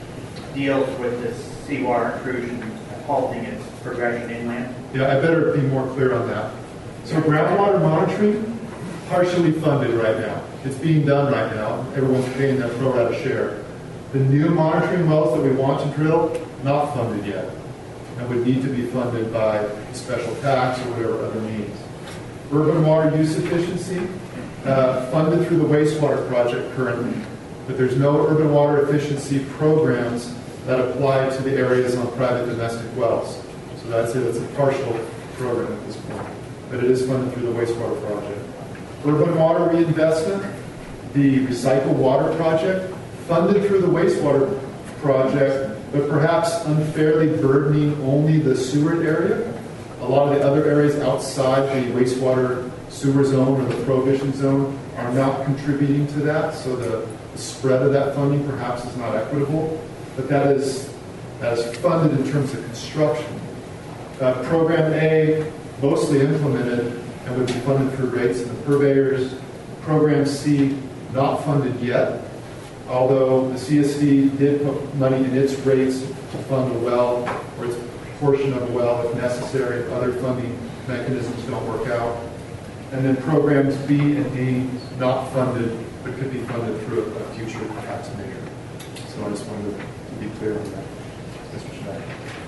deals with the seawater intrusion halting its progression inland. Yeah, I better be more clear on that. So groundwater monitoring, partially funded right now. It's being done right now. Everyone's paying their pro rata share. The new monitoring wells that we want to drill, not funded yet, and would need to be funded by special tax or whatever other means. Urban water use efficiency, funded through the wastewater project currently, but there's no urban water efficiency programs that apply to the areas on private domestic wells. So that's it. It's a partial program at this point, but it is funded through the wastewater project. Urban water reinvestment, the recycled water project, funded through the wastewater project, but perhaps unfairly burdening only the Seward area. A lot of the other areas outside the wastewater sewer zone or the prohibition zone are not contributing to that, so the spread of that funding perhaps is not equitable, but that is funded in terms of construction. Program A, mostly implemented and would be funded through rates and the purveyors. Program C, not funded yet, although the CSD did put money in its rates to fund a well, or its portion of a well if necessary, if other funding mechanisms don't work out. And then programs B and D, not funded, but could be funded through a future tax measure. So I just wanted to be clear on that, Mr. Schneider.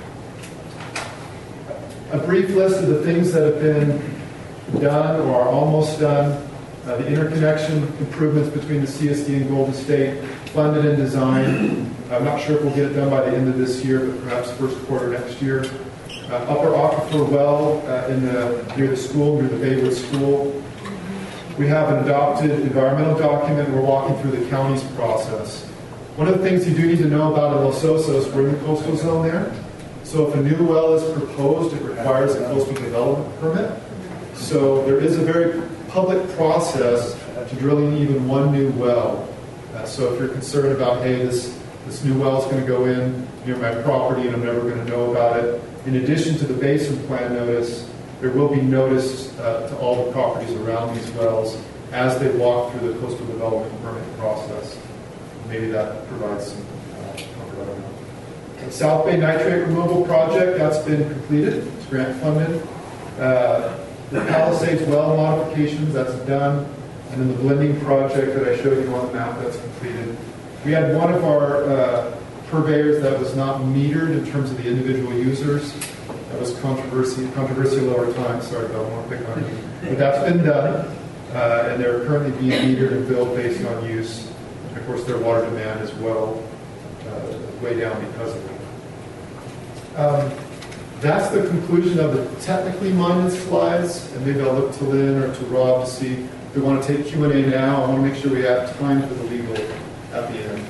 A brief list of the things that have been done or are almost done. The interconnection improvements between the CSD and Golden State, funded and designed. I'm not sure if we'll get it done by the end of this year, but perhaps first quarter next year. Upper Aquifer well near the school, near the Baywood School. We have an adopted environmental document. We're walking through the county's process. One of the things you do need to know about in Los Osos, we're in the coastal zone there. So if a new well is proposed, it requires a coastal development permit. So there is a very public process to drilling even one new well. So if you're concerned about, hey, this new well is going to go in near my property and I'm never going to know about it, in addition to the basin plan notice, there will be notice to all the properties around these wells as they walk through the coastal development permit process. Maybe that provides some comfort, I don't know. The South Bay nitrate removal project, that's been completed. It's grant funded. The Palisades well modifications, that's done. And then the blending project that I showed you on the map, that's completed. We had one of our purveyors that was not metered in terms of the individual users. That was controversial over time. Sorry, I don't want to pick on you. But that's been done. And they're currently being metered and billed based on use. And of course, their water demand is way down because of it. That's the conclusion of the technically minded slides. And maybe I'll look to Lynn or to Rob to see if we want to take Q&A now. I want to make sure we have time for the legal at the end.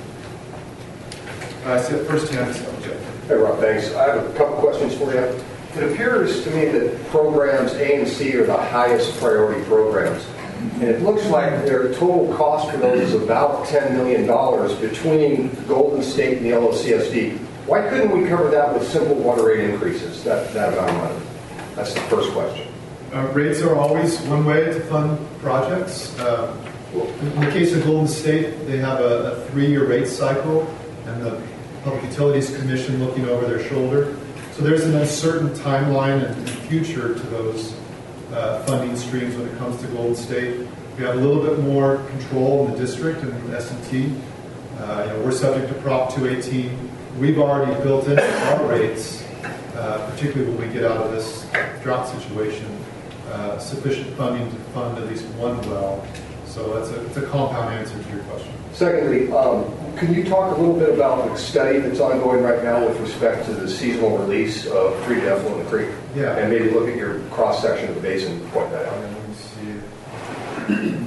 I see it firsthand. Hey, Rob, thanks. I have a couple questions for you. It appears to me that programs A and C are the highest priority programs. And it looks like their total cost for those is about $10 million between Golden State and the LOCSD. Why couldn't we cover that with simple water rate increases, that amount of money? That's the first question. Rates are always one way to fund projects. In the case of Golden State, they have a 3-year rate cycle, and the Public Utilities Commission looking over their shoulder. So there's an uncertain timeline and future to those funding streams when it comes to Golden State. We have a little bit more control in the district and S&T. We're subject to Prop 218. We've already built into our rates, particularly when we get out of this drought situation, sufficient funding to fund at least one well. So it's a compound answer to your question. Secondly, can you talk a little bit about the study that's ongoing right now with respect to the seasonal release of treated effluent in the creek? Yeah. And maybe look at your cross-section of the basin and point that out. Let me see.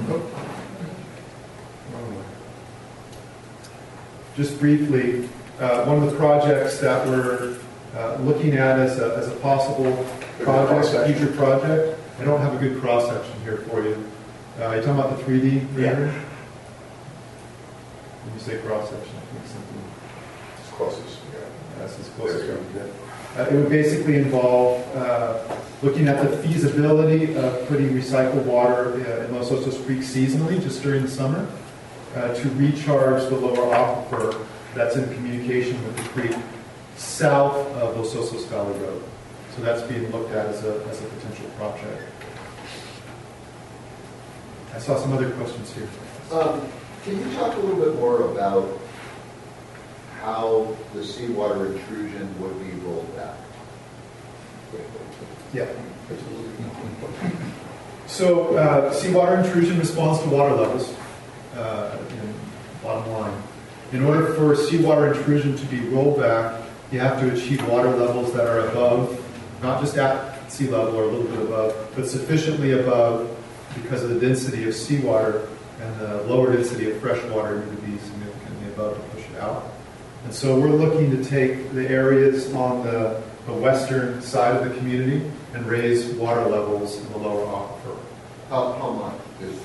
Just briefly, one of the projects that we're looking at as a possible project, a future project, I don't have a good cross-section here for you. You're talking about the 3D rendering? Yeah. When you say cross-section, I think something. As close as, yeah. That's as close as we can get. It would basically involve looking at the feasibility of putting recycled water in Los Osos Creek seasonally, just during the summer, to recharge the lower aquifer that's in communication with the creek south of Los Osos Valley Road. So that's being looked at as a potential project. I saw some other questions here. Can you talk a little bit more about how the seawater intrusion would be rolled back? Yeah. So seawater intrusion responds to water levels, bottom line. In order for seawater intrusion to be rolled back, you have to achieve water levels that are above, not just at sea level or a little bit above, but sufficiently above because of the density of seawater and the lower density of fresh water need to be significantly above to push it out. And so we're looking to take the areas on the western side of the community and raise water levels in the lower aquifer. How much is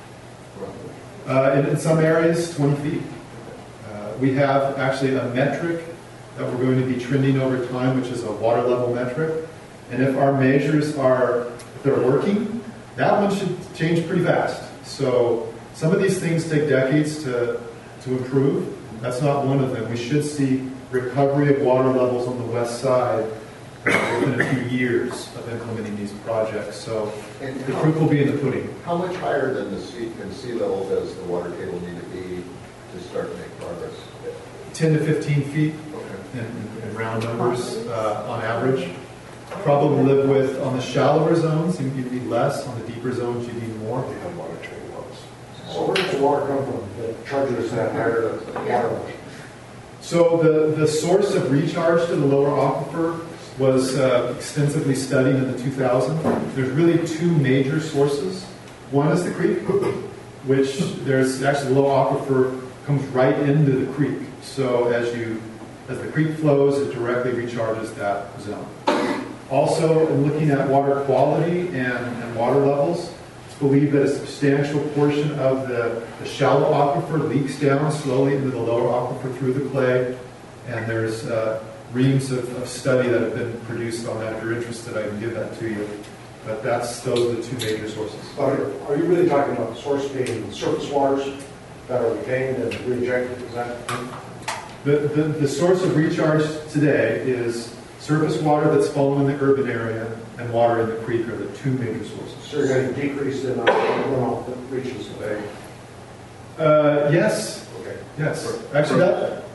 roughly? In some areas, 20 feet. We have actually a metric that we're going to be trending over time, which is a water level metric. And if our measures if they're working, that one should change pretty fast. So some of these things take decades to improve. That's not one of them. We should see recovery of water levels on the west side within a few years of implementing these projects. So the proof will be in the pudding. How much higher than the sea level does the water table need to be to start to make progress? 10 to 15 feet in round numbers on average. Probably live with, on the shallower zones, you need less. On the deeper zones, you need more. They have water treatment wells. So where does the water come from? The chargers that higher the water level? So the source of recharge to the lower aquifer was extensively studied in the 2000s. There's really two major sources. One is the creek, which there's actually the low aquifer comes right into the creek. So as the creek flows, it directly recharges that zone. Also, in looking at water quality and water levels, it's believed that a substantial portion of the shallow aquifer leaks down slowly into the lower aquifer through the clay. And there's reams of study that have been produced on that. If you're interested, I can give that to you. But those are the two major sources. But are you really talking about the source being surface waters that are retained and reinjected? Is that? The source of recharge today is surface water that's fallen in the urban area and water in the creek are the two major sources. So you're going to decrease the amount of runoff that reaches the bay? Yes. Okay. Yes. Actually,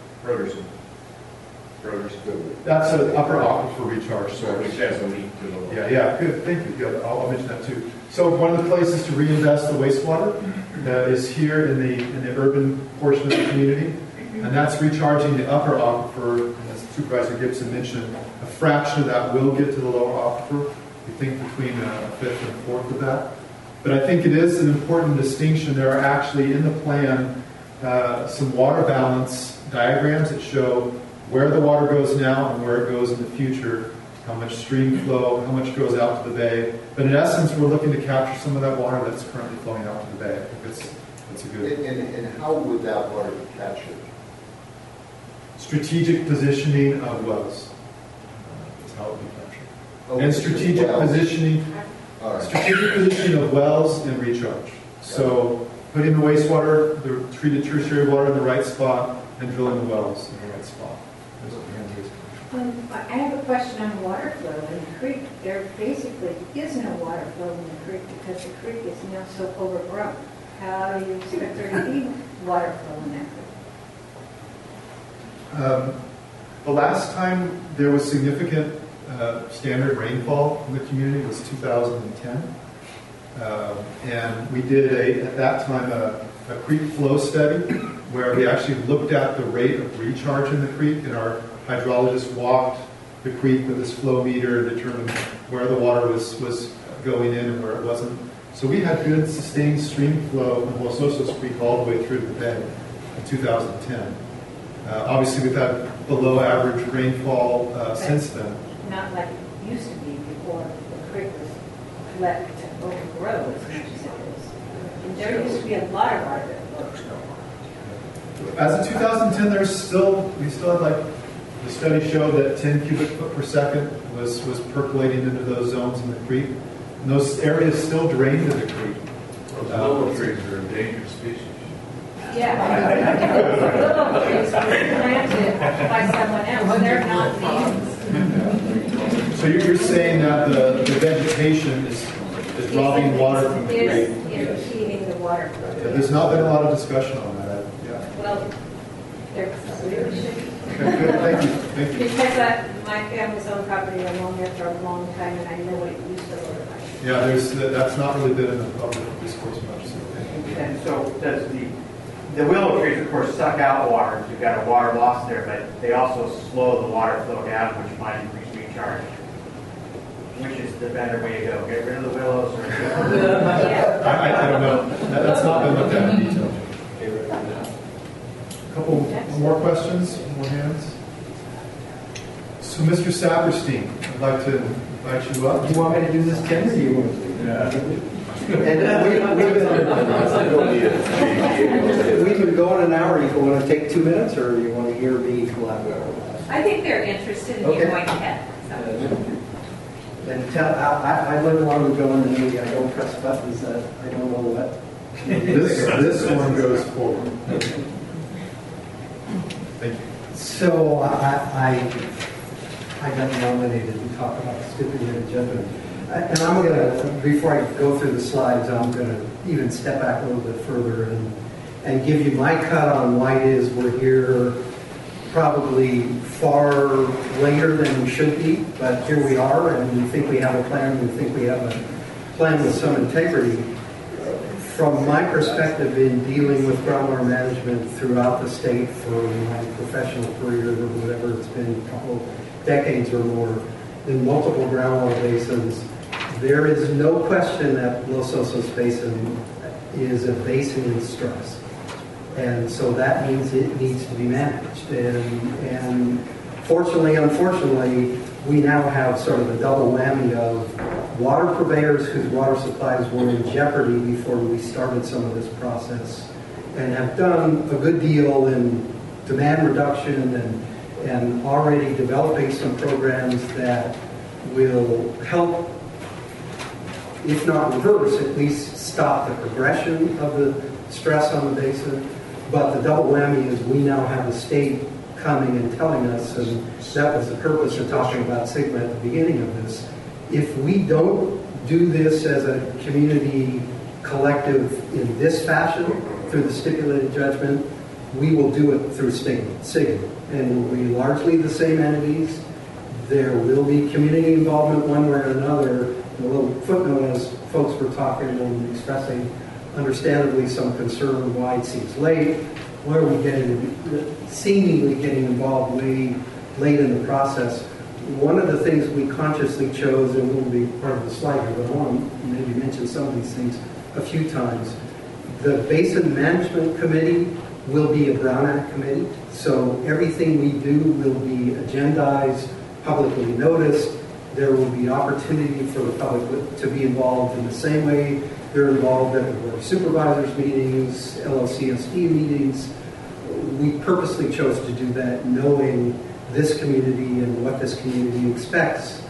that's an upper aquifer recharge source. Which has a leak to the lower. Yeah, good. Thank you. Yeah, I'll mention that too. So one of the places to reinvest the wastewater is here in the urban portion of the community, and that's recharging the upper aquifer. As Supervisor Gibson mentioned, a fraction of that will get to the lower aquifer. We think between a fifth and a fourth of that. But I think it is an important distinction. There are actually in the plan some water balance diagrams that show where the water goes now and where it goes in the future, how much stream flow, how much goes out to the bay. But in essence, we're looking to capture some of that water that's currently flowing out to the bay. I think that's a good... And how would that water be captured? Strategic positioning of wells. That's how it would be captured. Oh, And strategic positioning of wells and recharge. So putting the wastewater, the treated tertiary water in the right spot, and drilling the wells in the right spot. I have a question on water flow in the creek. There basically is no water flow in the creek because the creek is now so overgrown. How do you expect there to be water flow in that creek? The last time there was significant standard rainfall in the community was 2010. And we did at that time a creek flow study where we actually looked at the rate of recharge in the creek, and our hydrologist walked the creek with this flow meter and determined where the water was going in and where it wasn't. So we had good sustained stream flow in Los Osos Creek all the way through the bay in 2010. Obviously, we've had below average rainfall since then. Not like it used to be before the creek was let to overgrow as much as it is. And there used to be a lot of water. As of 2010, we still had like, the study showed that 10 cubic foot per second was percolating into those zones in the creek. And those areas still drained in the creek. Those willow trees are endangered species. Yeah. Little trees were planted by someone else. They're not named. So you're saying that the vegetation is robbing water from the creek? Is impeding the water flow. Yeah, there's not been a lot of discussion on that. Well, there really should be. Thank you. Because my family's owned property along there for a long time, and I know what it used to look like. Yeah, that's not really been in the public discourse much. So. And so does the willow trees, of course, suck out water. You've got a water loss there, but they also slow the water flow down, which might increase recharge. Which is the better way to go? Get rid of the willows or... I don't know. That's not been looked at in detail. A couple more questions, more hands. So, Mr. Saperstein, I'd like to invite you up. Do you want me to do this, Tim, or do you want to? We've been going an hour. You want to take 2 minutes, or you want to hear me collaborate? I think they're interested in you going ahead. So. Then I wouldn't want to go in the meeting. I don't press buttons that I don't know what. This one goes forward. Thank you. So I got nominated to talk about stipulated judgment. And I'm going to, before I go through the slides, I'm going to even step back a little bit further and give you my cut on why it is we're here probably far later than we should be, but here we are, and we think we have a plan. We think we have a plan with some integrity. From my perspective in dealing with groundwater management throughout the state for my professional career, or whatever it's been, a couple decades or more, in multiple groundwater basins, there is no question that Los Osos Basin is a basin in stress. And so that means it needs to be managed. And fortunately, unfortunately, we now have sort of a double whammy of water purveyors whose water supplies were in jeopardy before we started some of this process and have done a good deal in demand reduction and already developing some programs that will help if not reverse, at least stop the progression of the stress on the basin. But the double whammy is we now have the state coming and telling us, and that was the purpose of talking about SGMA at the beginning of this. If we don't do this as a community collective in this fashion, through the stipulated judgment, we will do it through SGMA. And it will be largely the same entities. There will be community involvement one way or another. A little footnote as folks were talking and expressing understandably some concern why it seems late. Why are we seemingly getting involved way late in the process? One of the things we consciously chose, and will be part of the slide here, but I want to maybe mention some of these things a few times. The Basin Management Committee will be a Brown Act committee, so everything we do will be agendized, publicly noticed. There will be opportunity for the public to be involved in the same way they're involved at the Board of Supervisors meetings, LOCSD meetings. We purposely chose to do that knowing this community and what this community expects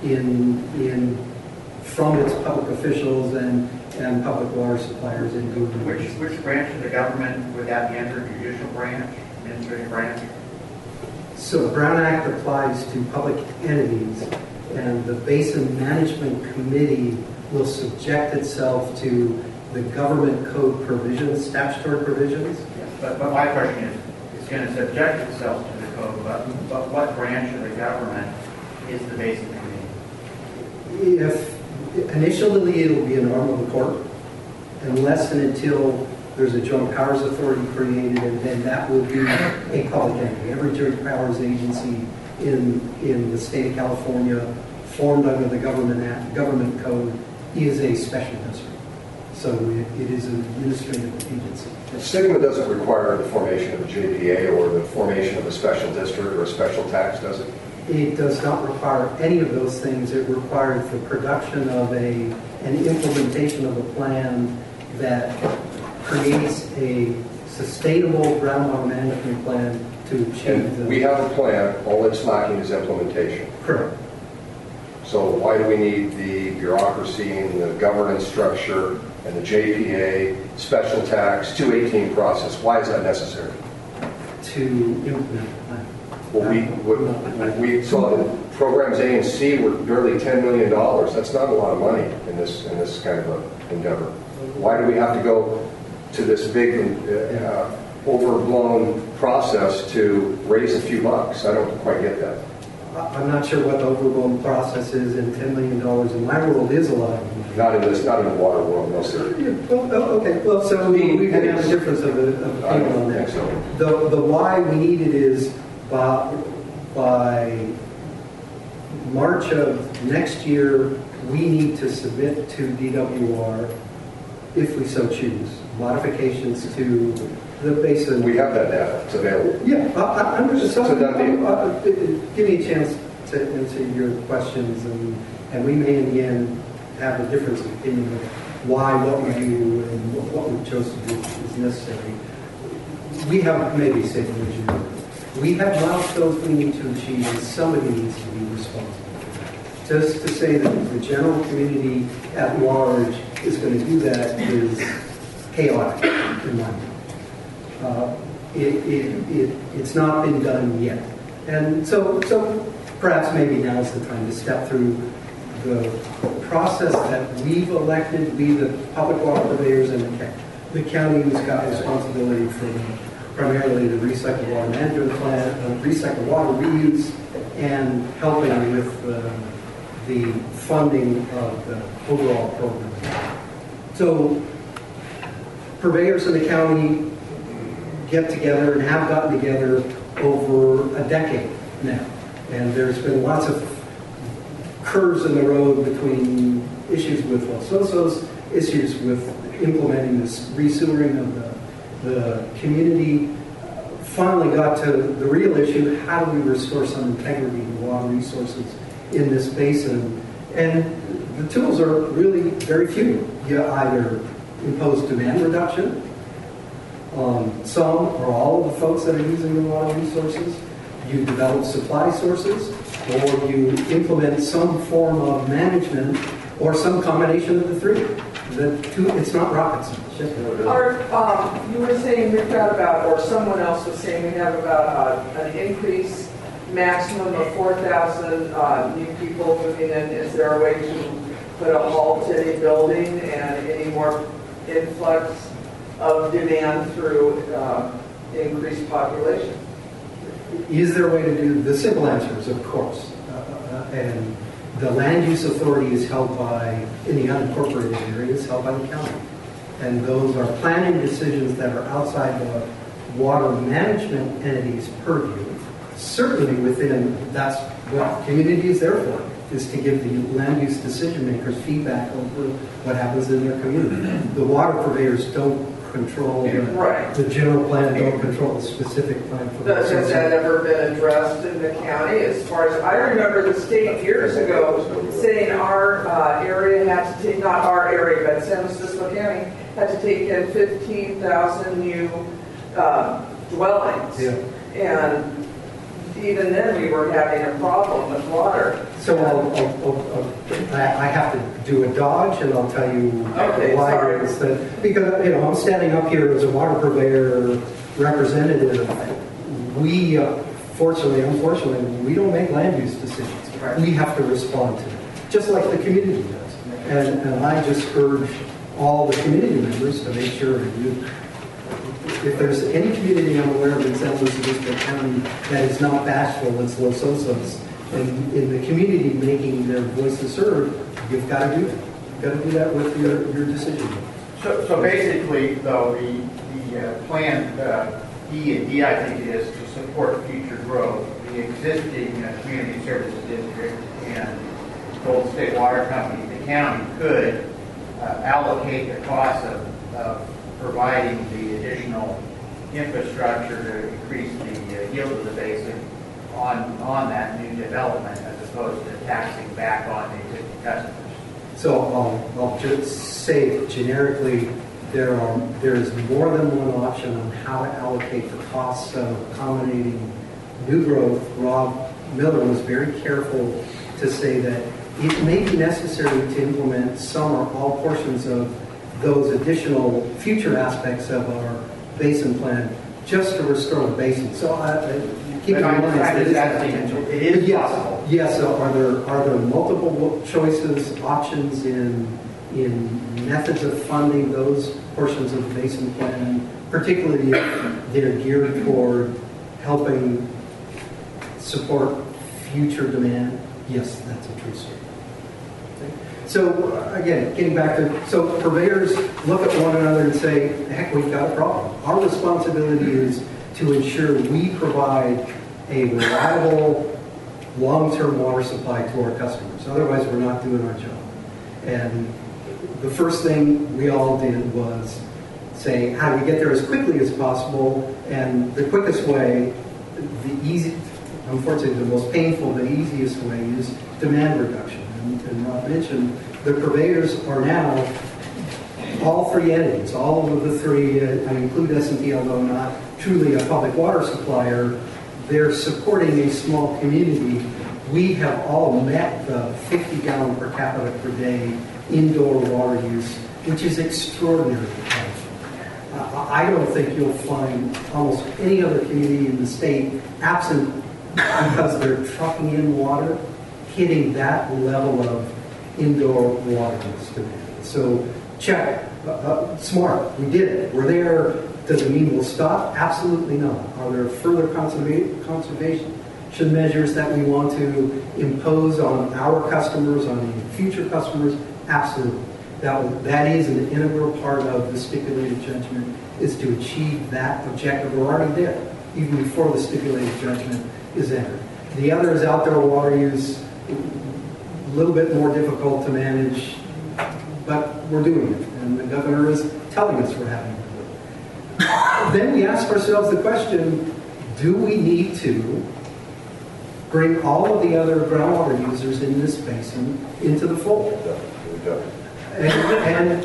from its public officials and public water suppliers in Google. Which branch of the government would that be under? Judicial branch, administrative branch? So the Brown Act applies to public entities, and the Basin Management Committee will subject itself to the government code provisions, statutory provisions. Yes, but my question is, it's going to subject itself to the code, but what branch of the government is the Basin Committee? If initially it will be an arm of the court, unless and until there's a joint powers authority created, and then that will be a public entity. Every joint powers agency in the state of California formed under the government code is a special district. So it is an administrative agency. SGMA doesn't require the formation of a JPA or the formation of a special district or a special tax, does it? It does not require any of those things. It requires the production of an implementation of a plan that creates a sustainable groundwater management plan to achieve we have a plan, all it's lacking is implementation. Correct. So why do we need the bureaucracy and the governance structure and the JPA, special tax, 218 process? Why is that necessary? To implement the plan. Well, we saw that programs A and C were barely $10 million. That's not a lot of money in this kind of a endeavor. Why do we have to go to this big overblown process to raise a few bucks? I don't quite get that. I'm not sure what the overblown process is, and $10 million in my world is a lot of money. Not in the water world, no sir. Okay, well, so we can have a difference of opinion on that. So. The why we need it is by March of next year, we need to submit to DWR, if we so choose, modifications to the basin. We have that data. It's available. Yeah, give me a chance to answer your questions, and we may in the end have a difference of opinion of why what we do and what we chose to do is necessary. We have maybe said we have milestones we need to achieve, and somebody needs to be responsible for that. Just to say that the general community at large is going to do that is chaotic in my mind. It's not been done yet. And so perhaps maybe now is the time to step through the process that we've elected, we the public water purveyors and the county who's got responsibility for primarily the recycled water management plan, recycled water reuse, and helping with the funding of the overall program. So purveyors in the county get together and have gotten together over a decade now. And there's been lots of curves in the road between issues with Los Osos, issues with implementing this resewering of the community. Finally got to the real issue, how do we restore some integrity to water resources in this basin? And the tools are really very few. You either impose demand reduction on some or all of the folks that are using the water resources, you develop supply sources, or you implement some form of management or some combination of the three. It's not rocket science. Art, you were saying we've got about, or someone else was saying we have about an increase maximum of 4,000 new people moving in. Is there a way to put a halt to any building and any more influx of demand through increased population? Is there a way to do the simple answer is of course. And the land use authority is held by, in the unincorporated area, is held by the county. And those are planning decisions that are outside the water management entity's purview. Certainly within, that's what community is there for, is to give the land use decision makers feedback over what happens in their community. The water purveyors don't control the general plan, don't control the specific plan for the Has that ever been addressed in the county? As far as I remember, the state years ago saying our area had to take, not our area, but San Francisco County had to take in 15,000 new dwellings. Yeah. And even then we were having a problem with water. So I have to do a dodge, and I'll tell you why it is that, because I'm standing up here as a water purveyor representative. We, unfortunately, we don't make land use decisions. Right. We have to respond to them, just like the community does. And I just urge all the community members to make sure if there's any community I'm aware of in San Luis Obispo County that is not bashful, it's Los Osos, and in the community making their voices heard, you've got to do that. You've got to do that with your decision. So basically, though, the plan E and D, I think it is, to support future growth. The existing community services district and Golden State Water Company, the county could allocate the cost of providing the additional infrastructure to increase the yield of the basin on that new development, as opposed to taxing back on the existing customers. So I'll just say generically, there is more than one option on how to allocate the costs of accommodating new growth. Rob Miller was very careful to say that it may be necessary to implement some or all portions of those additional future aspects of our basin plan just to restore the basin. So keep in mind that it is possible. Yes. So are there multiple choices, options in methods of funding those portions of the basin plan, particularly if they're geared toward helping support future demand? Yes, that's a true statement. So again, getting back to, so purveyors look at one another and say, heck, we've got a problem. Our responsibility is to ensure we provide a reliable, long-term water supply to our customers. Otherwise, we're not doing our job. And the first thing we all did was say, how do we get there as quickly as possible? And the quickest way, unfortunately, the most painful, the easiest way is demand reduction. And Rob mentioned, the purveyors are now, all three entities, all of the three, I include S&T, although not truly a public water supplier, they're supporting a small community. We have all met the 50 gallon per capita per day indoor water use, which is extraordinary. I don't think you'll find almost any other community in the state absent because they're trucking in water, hitting that level of indoor water use demand. So check, smart, we did it. We're there. Does it mean we'll stop? Absolutely not. Are there further conservation measures that we want to impose on our customers, on future customers? Absolutely. That is an integral part of the stipulated judgment, is to achieve that objective. We're already there, even before the stipulated judgment is entered. The other is outdoor water use, a little bit more difficult to manage, but we're doing it. And the governor is telling us we're having to do it. Then we ask ourselves the question, do we need to bring all of the other groundwater users in this basin into the fold? And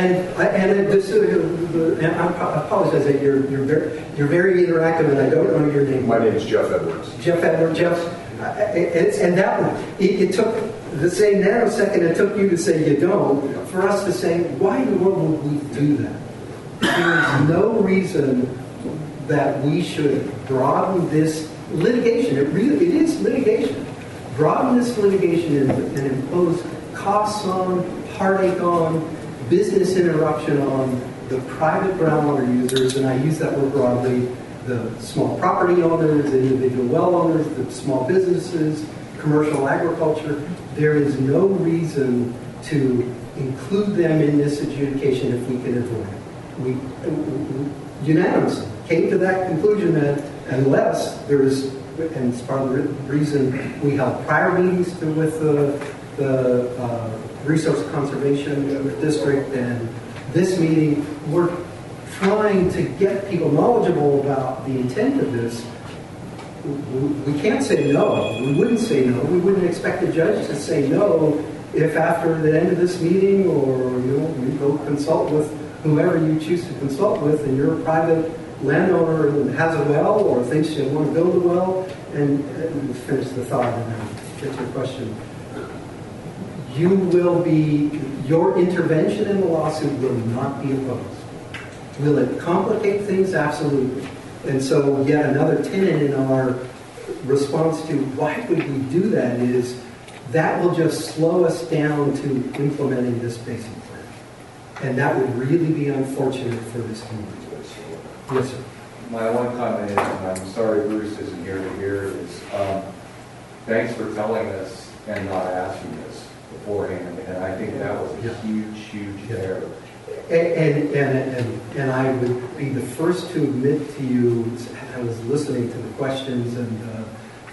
I apologize that you're very interactive, and I don't know your name. My name is Jeff Edwards. Jeff Edwards. And that one, it took the same nanosecond it took you to say you don't, for us to say, why in the world would we do that? There is no reason that we should broaden this litigation. It is litigation. Broaden this litigation and impose costs on, heartache on, business interruption on the private groundwater users, and I use that word broadly, the small property owners, individual well owners, the small businesses, commercial agriculture. There is no reason to include them in this adjudication if we can avoid it. We unanimously came to that conclusion that unless there is, and it's part of the reason we held prior meetings with the Resource Conservation District and this meeting, we're trying to get people knowledgeable about the intent of this. We can't say no. We wouldn't say no. We wouldn't expect the judge to say no if after the end of this meeting, or you go consult with whoever you choose to consult with, and you're a private landowner and has a well or thinks you want to build a well, and finish the thought and then get to your question. Your intervention in the lawsuit will not be opposed. Will it complicate things? Absolutely. And so yet another tenet in our response to why would we do that is that will just slow us down to implementing this basin plan. And that would really be unfortunate for this community. Yes, sir. My one comment is, and I'm sorry Bruce isn't here to hear, is thanks for telling us and not asking us beforehand. And I think that was a huge error. And I would be the first to admit to you, I was listening to the questions and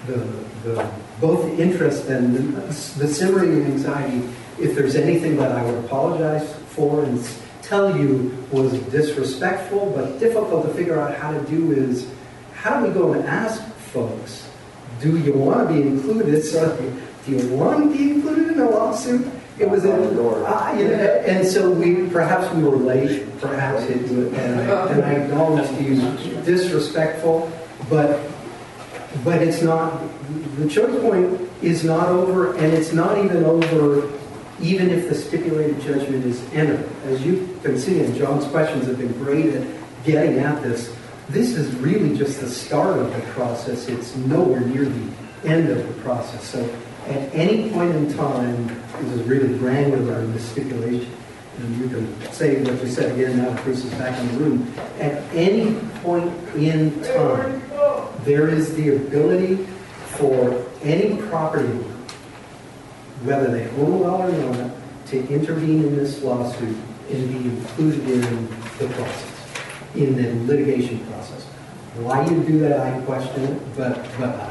both the interest and the simmering anxiety. If there's anything that I would apologize for and tell you was disrespectful but difficult to figure out how to do is, how do we go and ask folks, do you want to be included? So, do you want to be included in a lawsuit? It was and so perhaps we were late, perhaps and I acknowledge to you disrespectful, but it's not, the choice point is not over, and it's not even over even if the stipulated judgment is entered. As you can see, and John's questions have been great at getting at this, this is really just the start of the process. It's nowhere near the end of the process. So at any point in time, this is really granular in the stipulation, and you can say what you said again now that Bruce is back in the room. At any point in time, there is the ability for any property owner, whether they own a well or not, to intervene in this lawsuit and be included in the process, in the litigation process. Why you do that, I question it, but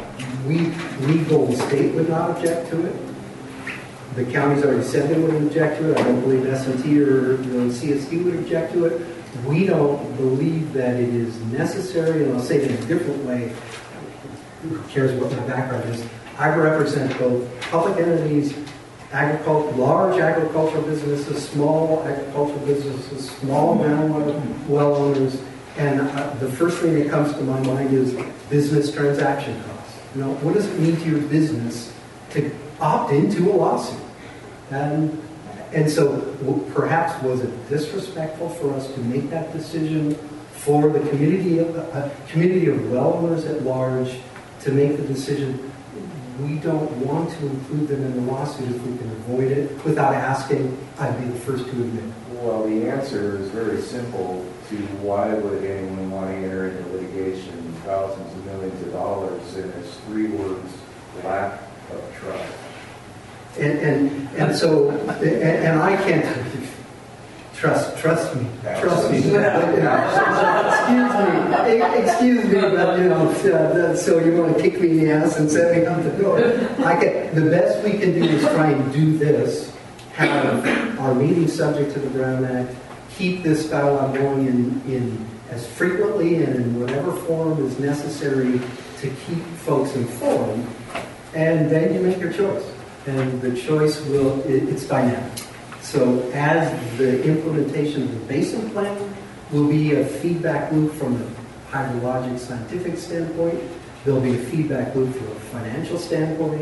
we, Golden State, would not object to it. The county's already said they wouldn't object to it. I don't believe S&T or the CSD would object to it. We don't believe that it is necessary, and I'll say it in a different way. Who cares what my background is? I represent both public entities, large agricultural businesses, small agricultural businesses, small groundwater well owners, and the first thing that comes to my mind is business transaction costs. What does it mean to your business to opt into a lawsuit? And so perhaps was it disrespectful for us to make that decision for the community of well owners at large to make the decision? We don't want to include them in the lawsuit if we can avoid it without asking. I'd be the first to admit. Well, the answer is very simple to why would anyone want to enter into litigation thousands of millions of dollars, and it's 3 words: lack of trust. And so I can't trust me. Excuse me, but so you want to kick me in the ass and send me out the door? The best we can do is try and do this, have our meeting subject to the Brown Act, keep this dialogue going in as frequently and in whatever form is necessary to keep folks informed, and then you make your choice. And the choice it's dynamic. So as the implementation of the basin plan will be a feedback loop from a hydrologic scientific standpoint, there'll be a feedback loop from a financial standpoint,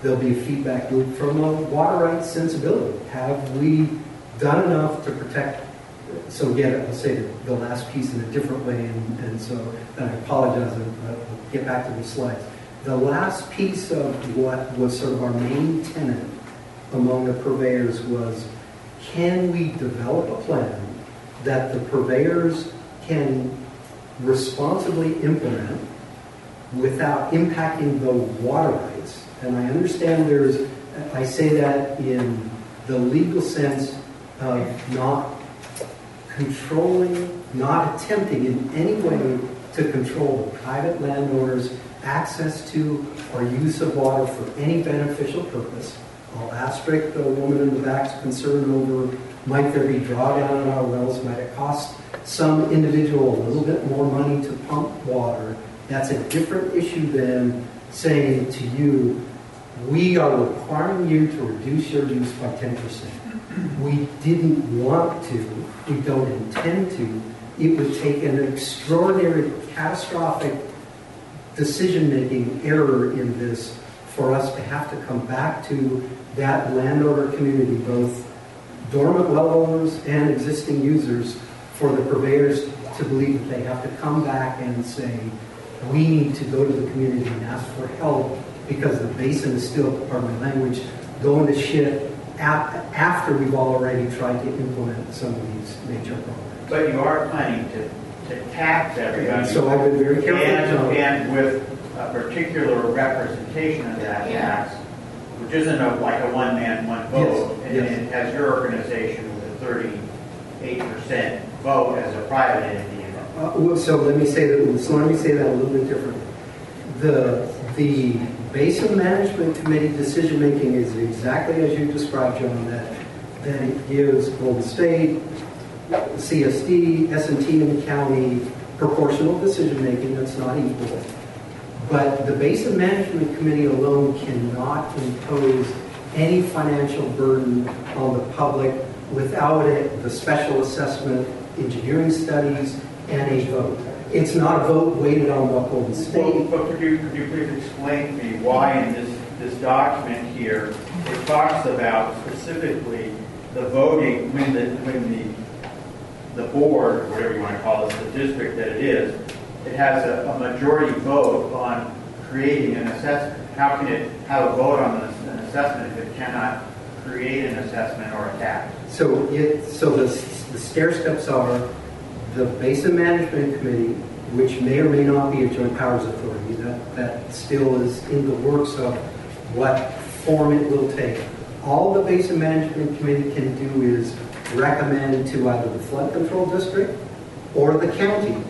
there'll be a feedback loop from a water rights sensibility. Have we done enough to protect? So again, I'll say the last piece in a different way, and so and I apologize, I'll get back to the slides. The last piece of what was sort of our main tenet among the purveyors was, can we develop a plan that the purveyors can responsibly implement without impacting the water rights? And I understand I say that in the legal sense of not controlling, not attempting in any way to control the private landowners' access to or use of water for any beneficial purpose. I'll asterisk the woman in the back's concern over, might there be drawdown on our wells? Might it cost some individual a little bit more money to pump water? That's a different issue than saying to you, we are requiring you to reduce your use by 10%. We didn't want to, we don't intend to. It would take an extraordinary, catastrophic decision-making error in this for us to have to come back to that landowner community, both dormant well owners and existing users, for the purveyors to believe that they have to come back and say, we need to go to the community and ask for help because the basin is still, pardon my language, going to shit after we've already tried to implement some of these nature programs. But you are planning to tax everybody. So I've been very careful. And with a particular representation of that tax, which isn't like a one-man, one vote. Yes, and yes. it has your organization with a 38% vote as a private entity. So let me say that a little bit differently. The Basin Management Committee decision making is exactly as you described, John. That it gives Golden State, CSD, S&T, and the county proportional decision making that's not equal. But the Basin Management Committee alone cannot impose any financial burden on the public without the special assessment, engineering studies, and a vote. It's not a vote weighted on what Golden State. But could you please explain to me why in this document here it talks about specifically the voting when the board, whatever you want to call it, the district that it is, it has a majority vote on creating an assessment. How can it have a vote on an assessment if it cannot create an assessment or a tax? So the stair steps are the Basin Management Committee, which may or may not be a joint powers authority. That still is in the works of what form it will take. All the Basin Management Committee can do is recommend to either the flood control district or the county,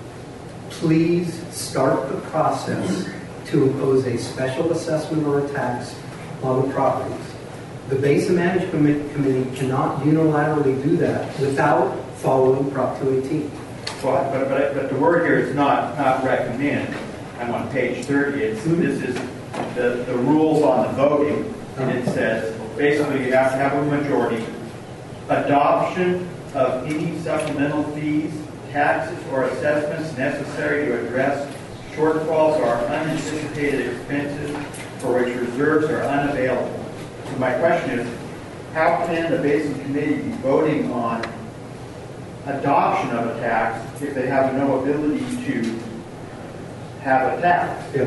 please start the process to impose a special assessment or a tax on the properties. The Basin Management Committee cannot unilaterally do that without following Prop 218. But the word here is not recommend. I'm on page 30. This is the rules on the voting, and it says basically you have to have a majority. Adoption of any supplemental fees, taxes, or assessments necessary to address shortfalls or unanticipated expenses for which reserves are unavailable. So my question is, how can the Basin Committee be voting on adoption of a tax if they have no ability to have a tax? Yeah,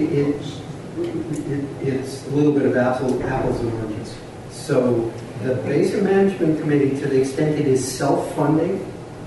it's a little bit of apples and oranges. So the Basin Management Committee, to the extent it is self-funding,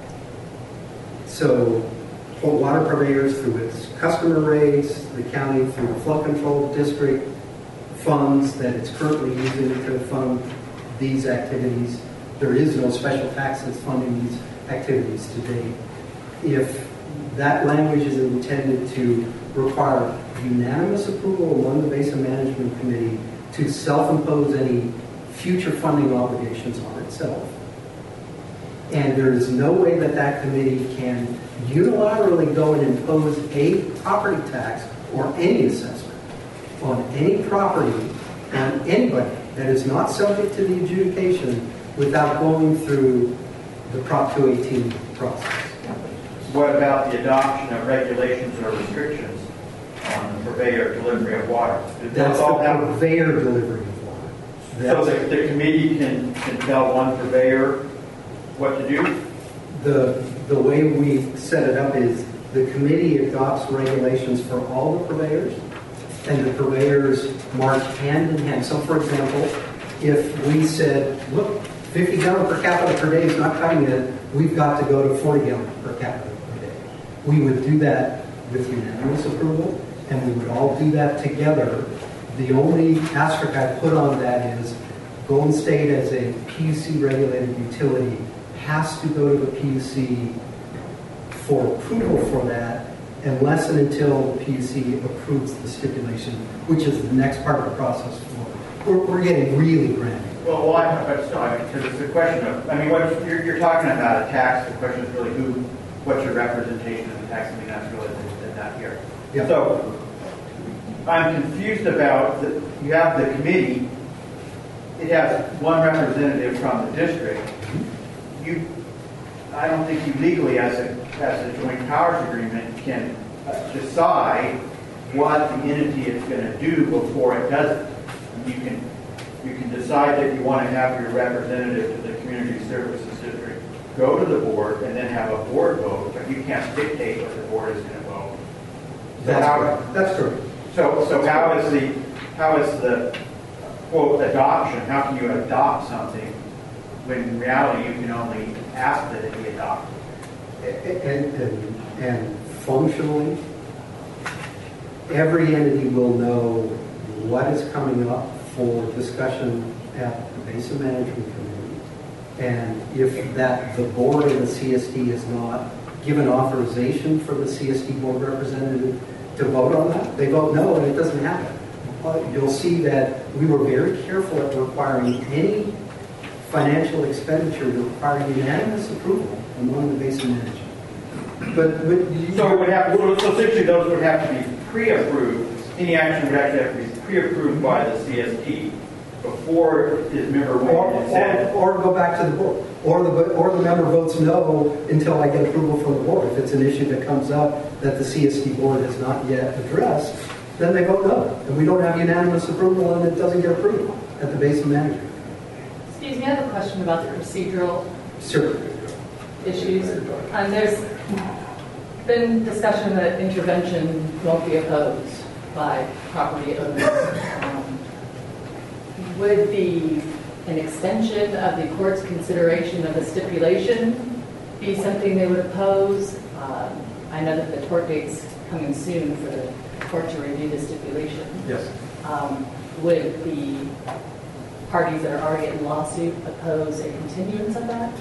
so water purveyors through its customer rates, the county through the flood control district funds that it's currently using to fund these activities. There is no special tax that's funding these activities today. If that language is intended to require unanimous approval among the Basin Management Committee to self-impose any future funding obligations on itself. And there is no way that that committee can unilaterally go and impose a property tax or any assessment on any property on anybody that is not subject to the adjudication without going through the Prop 218 process. What about the adoption of regulations or restrictions on purveyor delivery of water. That's all the have, purveyor delivery of water. so the committee can tell one purveyor what to do? The way we set it up is the committee adopts regulations for all the purveyors, and the purveyors march hand in hand. So, for example, if we said, look, 50 gallon per capita per day is not cutting it, we've got to go to 40 gallon per capita per day. We would do that with unanimous approval, and we would all do that together. The only asterisk I put on that is Golden State as a PUC regulated utility has to go to the PUC for approval for that unless and until the PUC approves the stipulation, which is the next part of the process. We're getting really granular. Well, but still, because it's a question of, what you're talking about a tax, the question is really what's your representation of the tax? That's really not here. Yeah. So, I'm confused about, you have the committee, it has one representative from the district. I don't think you legally, as a joint powers agreement, can decide what the entity is going to do before it does it. You can decide that you want to have your representative to the community services district go to the board and then have a board vote, but you can't dictate what the board is going to vote. That's true. So how is the quote adoption? How can you adopt something when in reality you can only ask that it be adopted? And functionally, every entity will know what is coming up for discussion at the Basin Management Committee. And if the board and the CSD has not given authorization for the CSD board representative to vote on that, they vote no, and it doesn't happen. You'll see that we were very careful at requiring any financial expenditure requiring unanimous approval among the Basin Management. So essentially those would have to be pre-approved. Any action would actually have to be pre-approved by the CSD before his member or go back to the board, or the member votes no until I get approval from the board. If it's an issue that comes up that the CSD board has not yet addressed, then they vote no, and we don't have unanimous approval, and it doesn't get approved at the Basin Management. Excuse me, I have a question about the procedural issues. There's been discussion that intervention won't be opposed by property owners. Would an extension of the court's consideration of the stipulation be something they would oppose? I know that the court date's coming soon for the court to review the stipulation. Yes. Would the parties that are already in lawsuit oppose a continuance of that?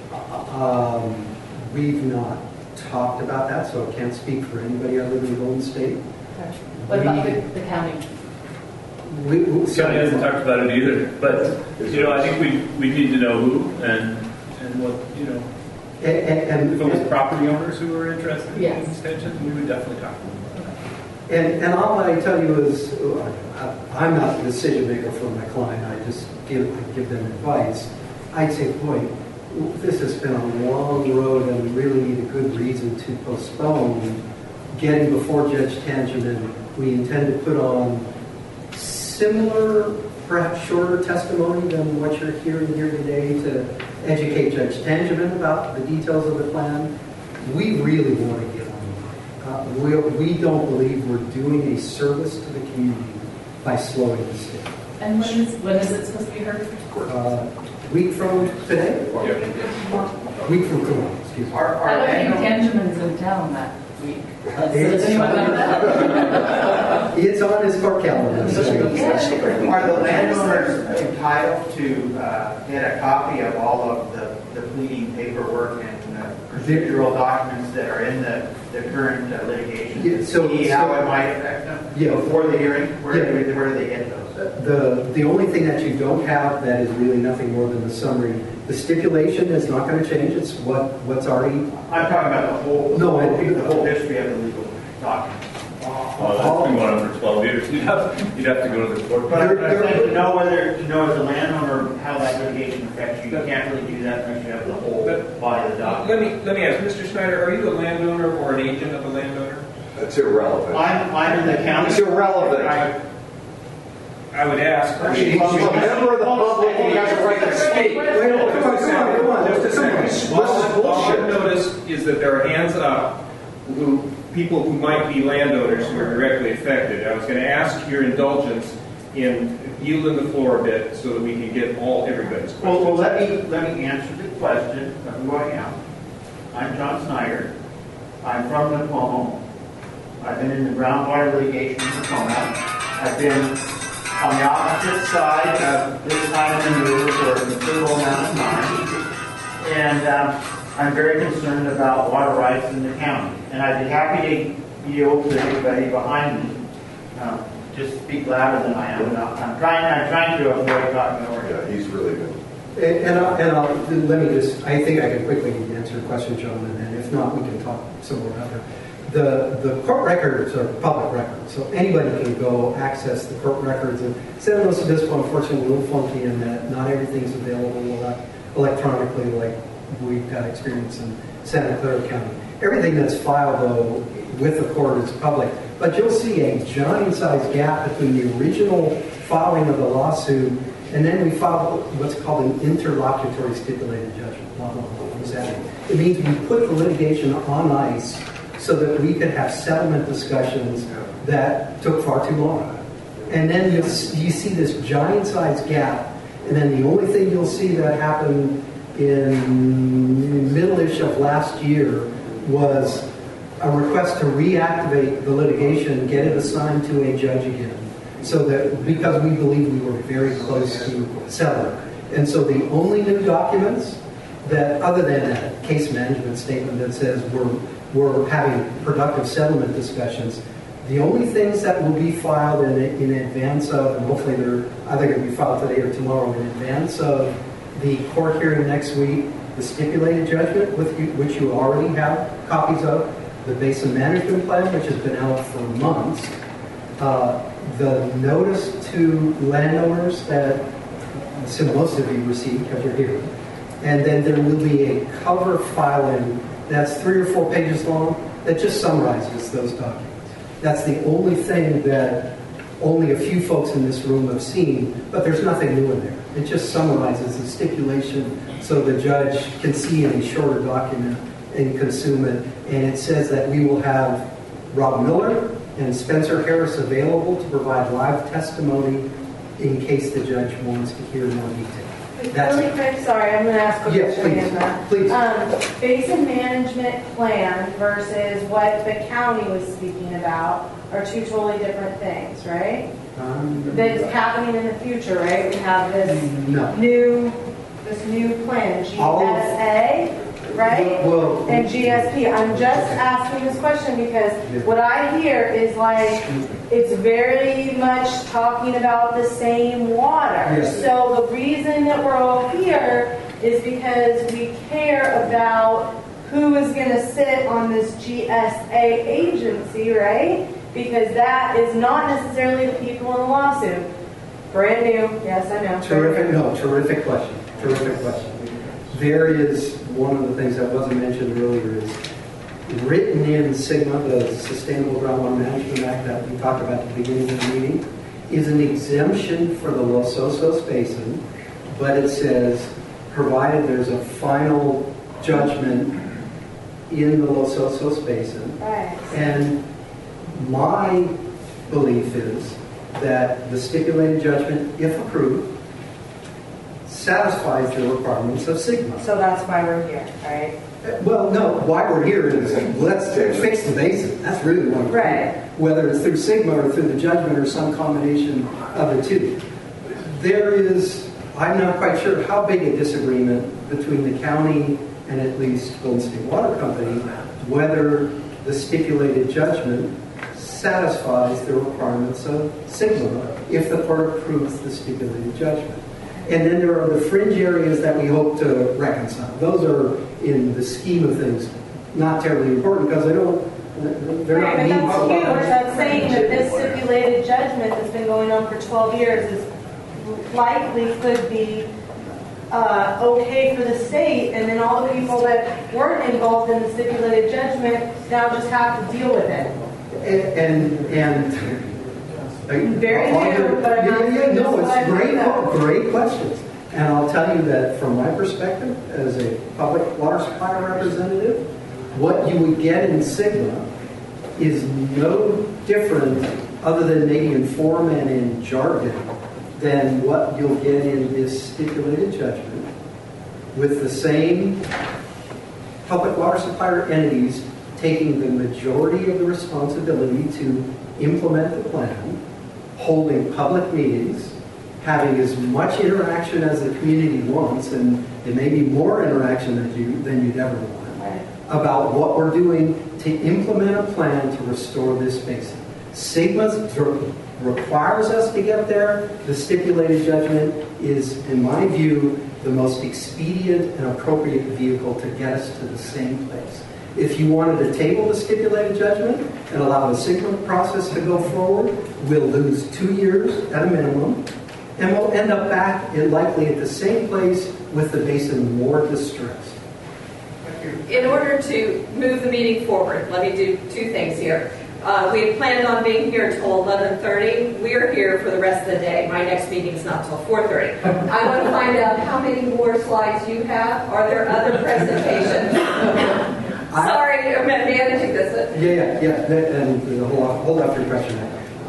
We've not talked about that, so I can't speak for anybody other than Golden State. Okay. What about the county? The county hasn't talked about it either, but I think we need to know who and what and if it was property owners who were interested in the extension, we would definitely talk to them about that. And all that I tell you is, I'm not the decision maker for my client. I just give them advice. I'd say, boy, this has been a long road, and we really need a good reason to postpone getting before Judge Tangeman. We intend to put on similar, perhaps shorter testimony than what you're hearing here today to educate Judge Tangeman about the details of the plan. We really want to get on. We don't believe we're doing a service to the community by slowing this down. And when is it supposed to be heard? Week from today? Week from tomorrow, excuse me. I don't think Tangeman's in town that week. Does anyone know that? It's on his court calendar. Are the landowners entitled to get a copy of all of the pleading paperwork and procedural documents that are in the current litigation? See how it might affect them before the hearing? Where do they get those? The only thing that you don't have that is really nothing more than the summary. The stipulation is not going to change. It's what's already. I'm talking about the whole history of the legal document. That's been going on for 12 years. You'd have to go to the court. But I'm saying to know as a landowner how that litigation affects you. You can't really do that unless you have the whole body of the document. Let me ask, Mr. Snyder, are you a landowner or an agent of a landowner? That's irrelevant. I'm in the county. It's irrelevant. I would ask. He's a member of the public and he has a right to speak. Come on. Just a second. This is All bullshit. I've noticed is that there are hands up people who might be landowners who are directly affected. I was going to ask your indulgence in yielding the floor a bit so that we can get everybody's questions. Well, let me answer the question of who I am. I'm John Snyder. I'm from Tacoma. I've been in the groundwater litigation in Tacoma. I've been on the opposite side of this kind of maneuver for a considerable amount of time. And I'm very concerned about water rights in the county. And I'd be happy to yield to anybody behind me. Just speak louder than I am. I'm trying to avoid talking over you. Yeah, he's really good. Let me just, I think I can quickly answer your question, John, and then if not, we can talk some more about it. The court records are public records, so anybody can go access the court records. And San Luis Obispo, unfortunately, a little funky in that not everything's available electronically like we've got experience in Santa Clara County. Everything that's filed, though, with the court is public. But you'll see a giant-sized gap between the original filing of the lawsuit and then we filed what's called an interlocutory stipulated judgment. What does that mean? It means we put the litigation on ice so that we could have settlement discussions that took far too long. And then you see this giant-sized gap, and then the only thing you'll see that happened in middle-ish of last year was a request to reactivate the litigation, get it assigned to a judge again. So that, because we believe we were very close to settling. And so the only new documents that, other than a case management statement that says we're having productive settlement discussions, the only things that will be filed in advance of, and hopefully they're either going to be filed today or tomorrow, in advance of the court hearing next week, the stipulated judgment, which you already have copies of, the basin management plan, which has been out for months, the notice to landowners that I assume most of you received because you're here, and then there will be a cover filing that's 3 or 4 pages long that just summarizes those documents. That's the only thing that only a few folks in this room have seen, but there's nothing new in there. It just summarizes the stipulation so the judge can see in a shorter document and consume it. And it says that we will have Rob Miller and Spencer Harris available to provide live testimony in case the judge wants to hear more detail. Really quick, sorry, I'm going to ask a question. Yes, please. Basin management plan versus what the county was speaking about are two totally different things, right? That's happening in the future, right? We have this new plan, GSA. Right? Well, and GSP. I'm just asking this question because what I hear is like it's very much talking about the same water. Yes. So the reason that we're all here is because we care about who is going to sit on this GSA agency, right? Because that is not necessarily the people in the lawsuit. Brand new. Yes, I know. Terrific question. Terrific question. There is one of the things that wasn't mentioned earlier is written in SGMA, the Sustainable Groundwater Management Act that we talked about at the beginning of the meeting, is an exemption for the Los Osos Basin, but it says, provided there's a final judgment in the Los Osos Basin. Right. And my belief is that the stipulated judgment, if approved, satisfies the requirements of SGMA. So that's why we're here, right? Well, no, why we're here is let's fix the basin. That's really what we're here. Whether it's through SGMA or through the judgment or some combination of the two. There is, I'm not quite sure how big a disagreement between the county and at least Golden State Water Company, whether the stipulated judgment satisfies the requirements of SGMA if the court approves the stipulated judgment. And then there are the fringe areas that we hope to reconcile. Those are, in the scheme of things, not terribly important because they're not Right, but that's huge. That's saying that this stipulated judgment that's been going on for 12 years is likely could be okay for the state, and then all the people that weren't involved in the stipulated judgment now just have to deal with it. Very new, but no, it's great questions. And I'll tell you that from my perspective, as a public water supply representative, what you would get in Sigma is no different, other than maybe in form and in jargon, than what you'll get in this stipulated judgment, with the same public water supplier entities taking the majority of the responsibility to implement the plan, holding public meetings, having as much interaction as the community wants, and it may be more interaction than you'd ever want, about what we're doing to implement a plan to restore this basin. Sigma requires us to get there. The stipulated judgment is, in my view, the most expedient and appropriate vehicle to get us to the same place. If you wanted to table the stipulated judgment and allow the Sigma process to go forward, we'll lose 2 years at a minimum, and we'll end up back likely at the same place with the basin more distressed. In order to move the meeting forward, let me do two things here. We had planned on being here until 11:30. We are here for the rest of the day. My next meeting is not until 4:30. I want to find out how many more slides you have. Are there other presentations? Sorry, I'm managing this. Yeah, and hold up your question.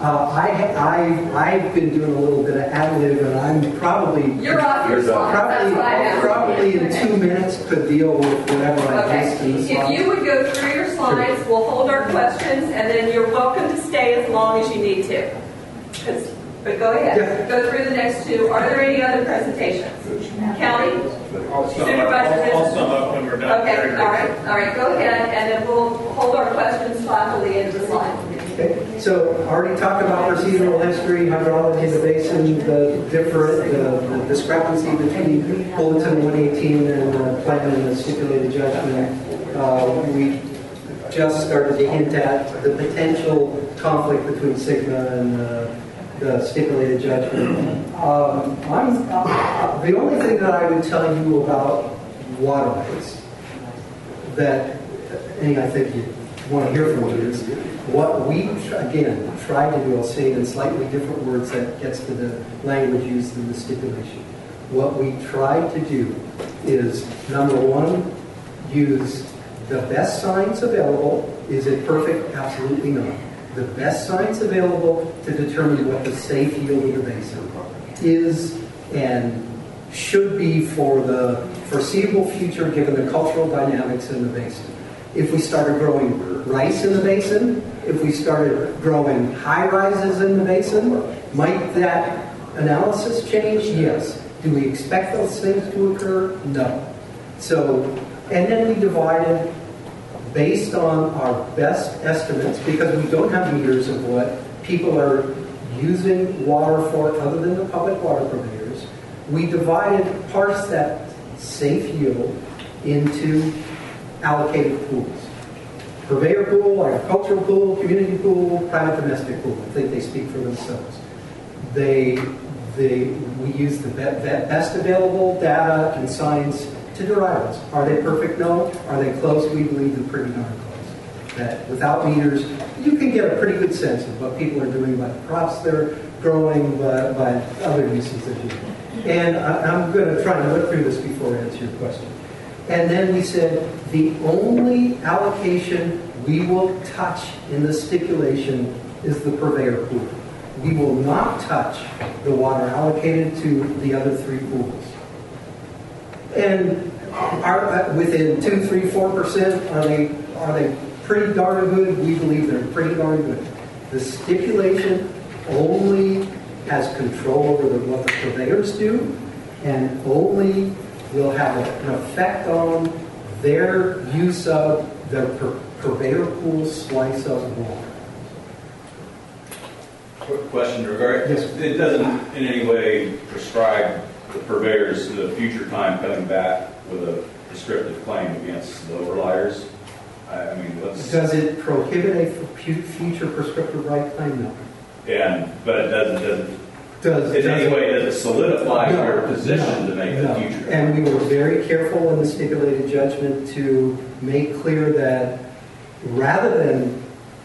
I've been doing a little bit of ad-lib, and I'm probably... You're off your slides. Probably in 2 minutes could deal with whatever I missed in the slides. If you would go through your slides, we'll hold our questions, and then you're welcome to stay as long as you need to. But go ahead. Yeah. Go through the next two. Are there any other presentations? County? Supervisor? I'll sum up when we're done. Okay, all right. Go ahead, and then we'll hold our questions until the end of the slide. Okay. So I already talked about procedural history, hydrology in the basin, the discrepancy between Bulletin 118 and the plan and the stipulated judgment. We just started to hint at the potential conflict between Sigma and the stipulated judgment. The only thing that I would tell you about waterways that, and I think you want to hear from me, is what we, again, tried to do, I'll say it in slightly different words that gets to the language used in the stipulation. What we tried to do is, number one, use the best science available. Is it perfect? Absolutely not. The best science available to determine what the safe yield of the basin is and should be for the foreseeable future given the cultural dynamics in the basin. If we started growing rice in the basin, if we started growing high-rises in the basin, might that analysis change? Yes. Do we expect those things to occur? No. So, and then we divided based on our best estimates, because we don't have meters of what people are using water for other than the public water purveyors, we parsed that safe yield into allocated pools. Purveyor pool, agricultural pool, community pool, private domestic pool. I think they speak for themselves. We use the best available data and science to derive this. Are they perfect? No. Are they close? We believe they're pretty darn close. That without meters, you can get a pretty good sense of what people are doing by the crops they're growing, by other uses they're doing. And I'm going to try to look through this before I answer your question. And then we said the only allocation we will touch in the stipulation is the purveyor pool. We will not touch the water allocated to the other three pools. And within 2, 3, 4%, are they pretty darn good? We believe they're pretty darn good. The stipulation only has control over what the purveyors do, and only will have an effect on their use of the purveyor pool slice of water. Quick question regarding, yes. It doesn't in any way prescribe the purveyors to the future time coming back with a prescriptive claim against the overliers. I mean, does it prohibit a future prescriptive right claim? No. But it doesn't. In any way, does it solidify your position to make the future? And we were very careful in the stipulated judgment to make clear that rather than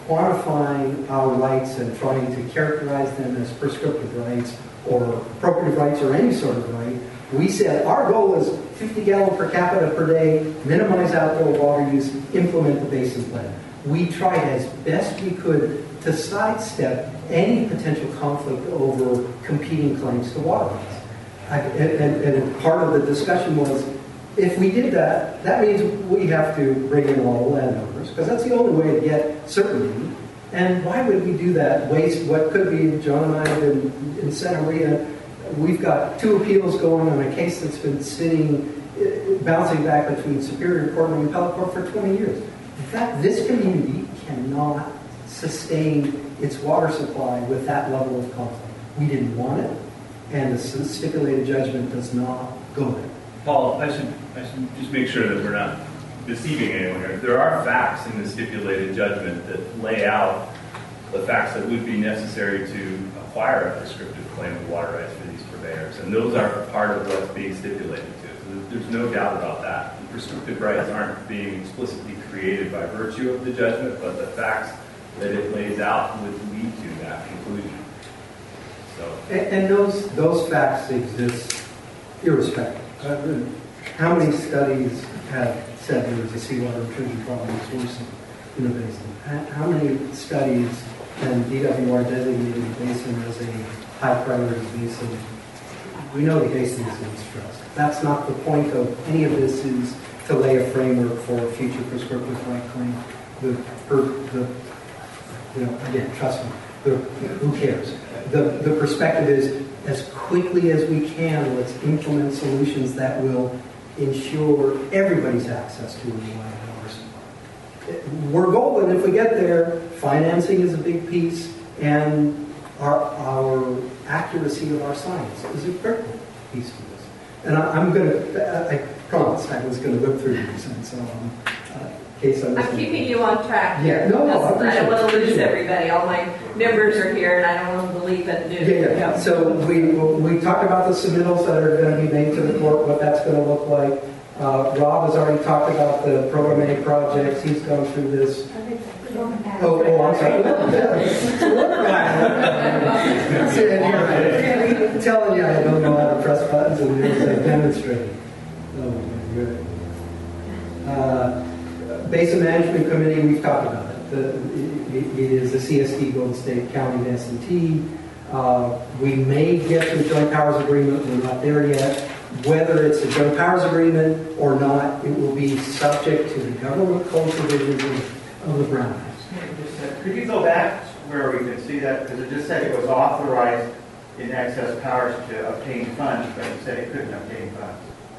quantifying our rights and trying to characterize them as prescriptive rights or appropriate rights or any sort of right. We said our goal is 50 gallon per capita per day, minimize outdoor water use, implement the basin plan. We tried as best we could to sidestep any potential conflict over competing claims to water rights. And part of the discussion was, if we did that, that means we have to bring in all the landowners, because that's the only way to get certainty. And why would we do that? Waste what could be, John and I have been in Santa Maria, we've got 2 appeals going on a case that's been sitting, bouncing back between Superior Court and Appellate Court for 20 years. In fact, this community cannot sustain its water supply with that level of conflict. We didn't want it, and the stipulated judgment does not go there. Paul, I should just make sure that we're not deceiving anyone here. There are facts in the stipulated judgment that lay out the facts that would be necessary to acquire a prescriptive claim of water rights for these purveyors, and those are part of what's being stipulated to. So there's no doubt about that. The prescriptive rights aren't being explicitly created by virtue of the judgment, but the facts that it lays out would lead to that conclusion. So. And those facts exist irrespective. How many studies have said there is a seawater intrusion problem source in the basin? How many studies and DWR designated the basin as a high priority basin? We know the basin is in stress. That's not the point of any of this, is to lay a framework for a future prescriptive right claim. Again, trust me, who cares? The perspective is, as quickly as we can, let's implement solutions that will ensure everybody's access to a reliable water supply. We're golden if we get there. Financing is a big piece, and our accuracy of our science is a critical piece of this. And I promised I was going to look through these, and so I'm keeping you on track. Yeah, no, I don't want to lose everybody. All my members are here, and I don't want them to leave and do. Yeah. So we talked about the submittals that are going to be made to the court, what that's going to look like. Rob has already talked about the programmatic projects. He's gone through this. Oh, I'm sorry. I'm telling you, I don't know how to press buttons, and there's a demonstrating. Oh my God. Basin Management Committee, we've talked about it. It is a CSD, Golden State County, and S&T. We may get to a joint powers agreement. We're not there yet. Whether it's a joint powers agreement or not, it will be subject to the government code provisions of the Brown Act. Could you go back where we could see that? Because it just said it was authorized in excess powers to obtain funds, but it said it couldn't obtain funds.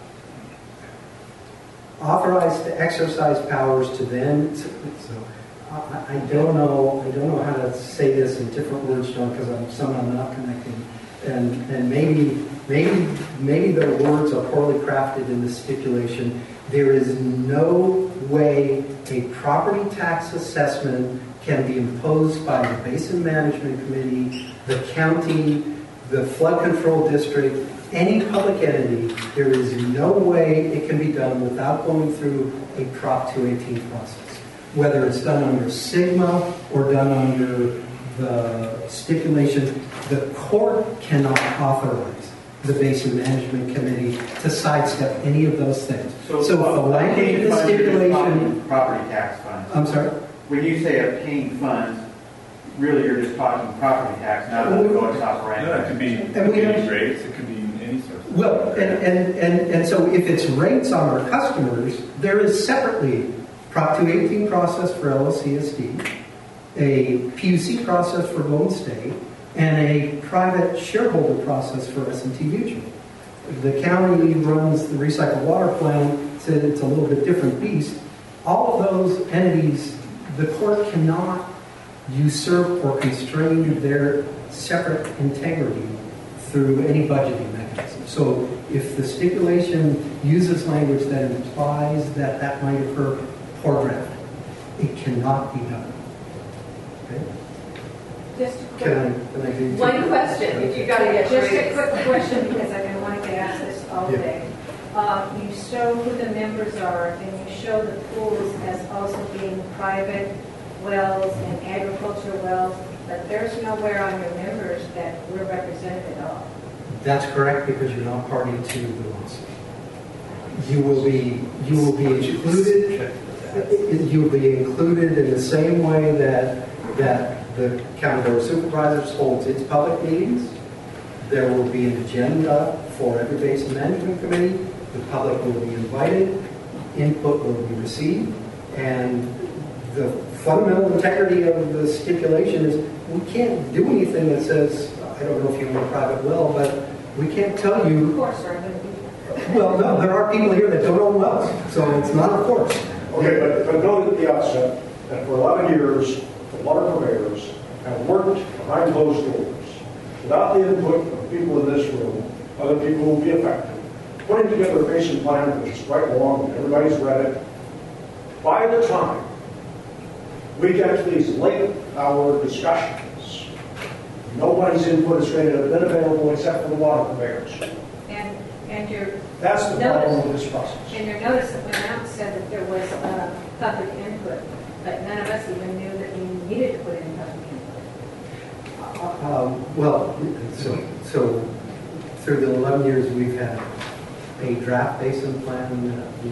Authorized to exercise powers to then. So I don't know how to say this in different words, John, because I'm somehow not connecting. And maybe the words are poorly crafted in the stipulation. There is no way a property tax assessment can be imposed by the Basin Management Committee, the county, the flood control district, any public entity. There is no way it can be done without going through a Prop 218 process. Whether it's done under SGMA or done under the stipulation, the court cannot authorize the Basin Management Committee to sidestep any of those things. So if the language of the stipulation... Property tax funds. I'm sorry? When you say obtain funds, really you're just talking property tax, not the going operation. No, it could be rates, it could be any source. Well, and so if it's rates on our customers, there is separately Prop 218 process for LOCSD, a PUC process for Golden State, and a private shareholder process for S&T Mutual. The county runs the recycled water plant, so it's a little bit different beast. All of those entities, the court cannot usurp or constrain their separate integrity through any budgeting mechanism. So if the stipulation uses language that implies that that might occur, poor draft. It cannot be done. Okay? Just one question, if you got to get just a quick question, because I've been wanting to ask this all day. You show who the members are, and you show the pools as also being private wells and agricultural wells, but there's nowhere on your members that we're represented at all. That's correct, because you're not party to the lawsuit. You will be included. You will be included in the same way that the County Board of Supervisors holds its public meetings. There will be an agenda for every basin management committee. The public will be invited. Input will be received, and the fundamental integrity of the stipulation is we can't do anything that says, I don't know if you want a private well, but we can't tell you. Of course, we're going to be. Well, no, there are people here that don't own wells, so it's not of course. Okay, but note at the outset that for 11 years, the water purveyors have worked behind closed doors without the input of people in this room, other people who will be affected, putting together a basin plan which is quite long, and everybody's read it. By the time we get to these late hour discussions, nobody's input has been available except for the water purveyors. And your That's the problem with this process. And your notice that went out said that there was public input, but none of us even knew that we needed to put in public input. So through the 11 years, we've had a draft basin plan that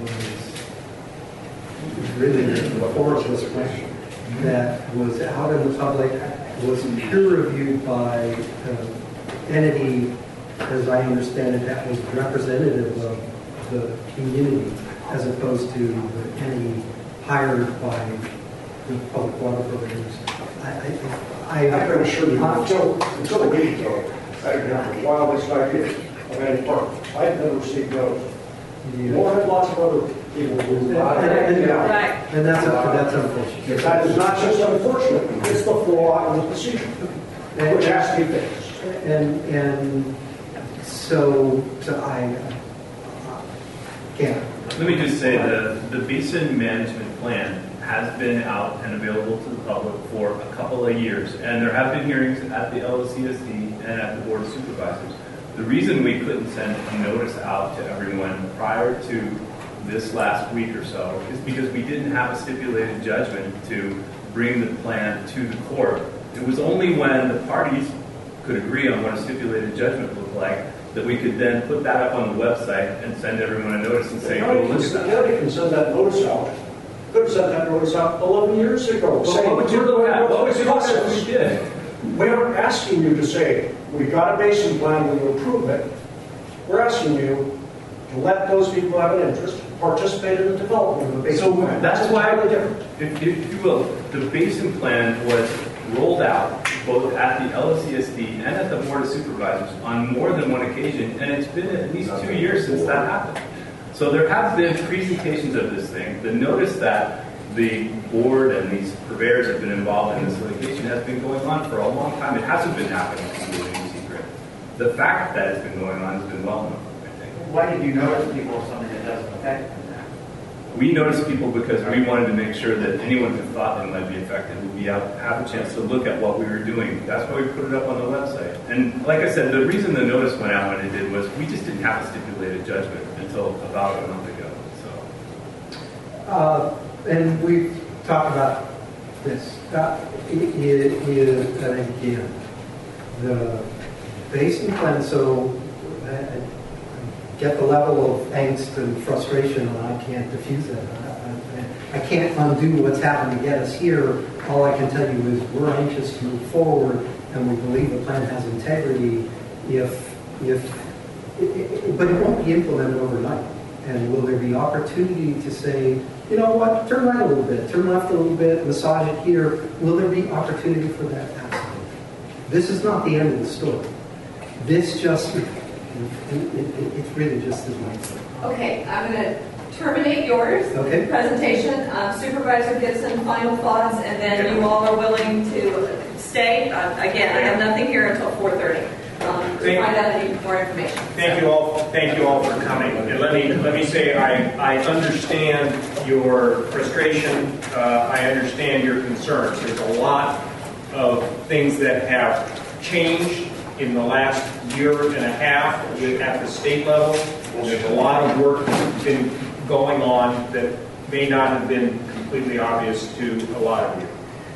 was really a horrible plan that was out in the public, was peer reviewed by an entity, as I understand it, that was representative of the community, as opposed to the entity hired by the public water providers. I can assure you, until a week ago, I didn't have the wildest idea of any part. I had never received those. Nor had lots of other people who And that's unfortunate. That is not just unfortunate, it's the flaw in the procedure, which has to be fixed. And so I can't. Let me just say the basin management plan has been out and available to the public for a couple of years, and there have been hearings at the LCSD and at the Board of Supervisors. The reason we couldn't send a notice out to everyone prior to this last week or so is because we didn't have a stipulated judgment to bring the plan to the court. It was only when the parties could agree on what a stipulated judgment looked like that we could then put that up on the website and send everyone a notice and say, go look at that. The county can send that notice out. Could have sent that notice out 11 years ago. Well, what would you look at? What was the process we did? We aren't asking you to say, we've got a basin plan, we will approve it. We're asking you to let those people have an interest, participate in the development of the basin plan. That's why, if you will, the basin plan was rolled out both at the LCSD and at the Board of Supervisors on more than one occasion, and it's been at least 2 years since that happened. So there have been presentations of this thing. The notice that the board and these purveyors have been involved in this litigation has been going on for a long time. It hasn't been happening completely in secret. The fact that it's been going on has been well known, I think. Why did you notice people something that doesn't affect them? We noticed people because we wanted to make sure that anyone who thought they might be affected would be able to have a chance to look at what we were doing. That's why we put it up on the website. And like I said, the reason the notice went out when it did was we just didn't have a stipulated judgment until about a month ago. So. And we've talked about this. It is, and again, the basin plan, so I get the level of angst and frustration, and I can't diffuse that. I can't undo what's happened to get us here. All I can tell you is we're anxious to move forward, and we believe the plan has integrity but it won't be implemented overnight. And will there be opportunity to say, you know what, turn right a little bit, turn left a little bit, massage it here? Will there be opportunity for that? Absolutely. This is not the end of the story. This just, it's really just as nice. Okay, I'm going to terminate yours presentation. Supervisor Gibson, final thoughts, and then you all are willing to stay. Again, I have nothing here until 4:30. To find out any more information. Thank you all for coming. And let me say I understand your frustration. I understand your concerns. There's a lot of things that have changed in the last year and a half at the state level. There's a lot of work that's been going on that may not have been completely obvious to a lot of you.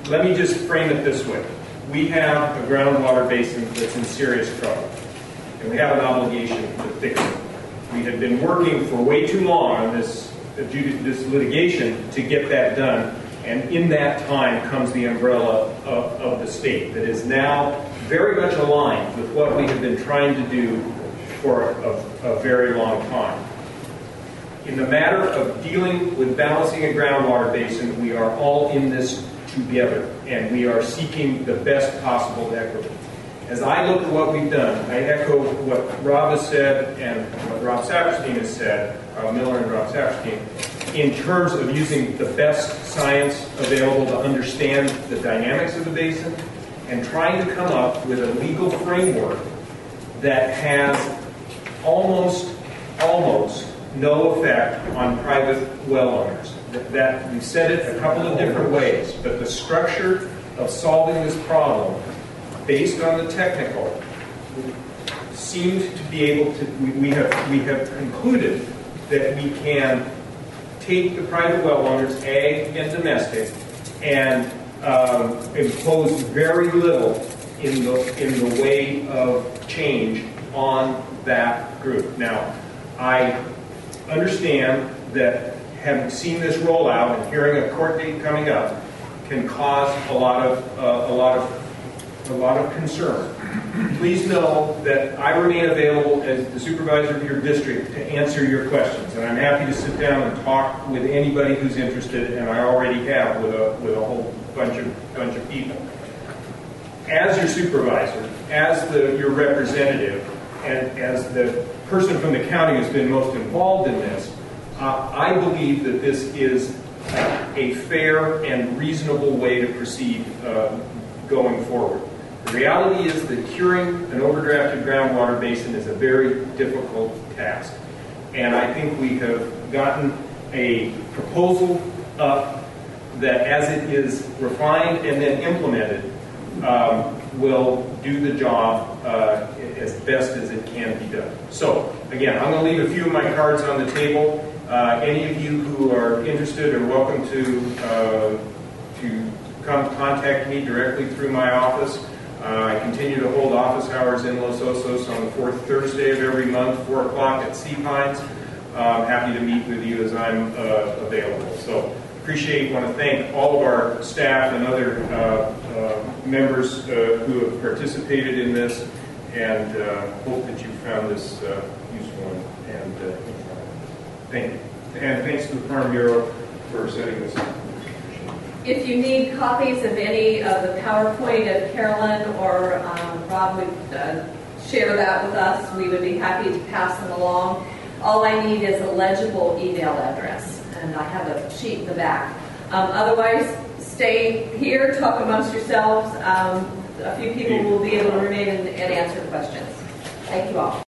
let me just frame it this way. We have a groundwater basin that's in serious trouble, and we have an obligation to fix it. We have been working for way too long on this litigation to get that done, and in that time comes the umbrella of the state that is now very much aligned with what we have been trying to do for a very long time. In the matter of dealing with balancing a groundwater basin, we are all in this together, and we are seeking the best possible equity. As I look at what we've done, I echo what Rob has said and what Rob Saperstein has said, Rob Miller and Rob Saperstein, in terms of using the best science available to understand the dynamics of the basin and trying to come up with a legal framework that has almost no effect on private well owners. That we said it a couple of different ways, but the structure of solving this problem based on the technical seemed to be able to, we have concluded that we can take the private well owners, ag and domestic, and impose very little in the way of change on that group. Now, I understand that having seen this roll out and hearing a court date coming up can cause a lot of concern. Please know that I remain available as the supervisor of your district to answer your questions, and I'm happy to sit down and talk with anybody who's interested, and I already have with a whole bunch of people. As your supervisor, as your representative, and as the person from the county who's been most involved in this, I believe that this is a fair and reasonable way to proceed going forward. The reality is that curing an overdrafted groundwater basin is a very difficult task. And I think we have gotten a proposal up that, as it is refined and then implemented, will do the job as best as it can be done. So, again, I'm going to leave a few of my cards on the table. Any of you who are interested are welcome to come contact me directly through my office. I continue to hold office hours in Los Osos on the fourth Thursday of every month, 4 o'clock at Sea Pines. I'm happy to meet with you as I'm available. So want to thank all of our staff and other members who have participated in this, and hope that you found this useful and informative. Thank you. And thanks to the Farm Bureau for setting this up. If you need copies of any of the PowerPoint that Carolyn or Rob would share that with us, we would be happy to pass them along. All I need is a legible email address, and I have a sheet in the back. Otherwise, stay here, talk amongst yourselves. A few people will be able to remain and answer questions. Thank you all.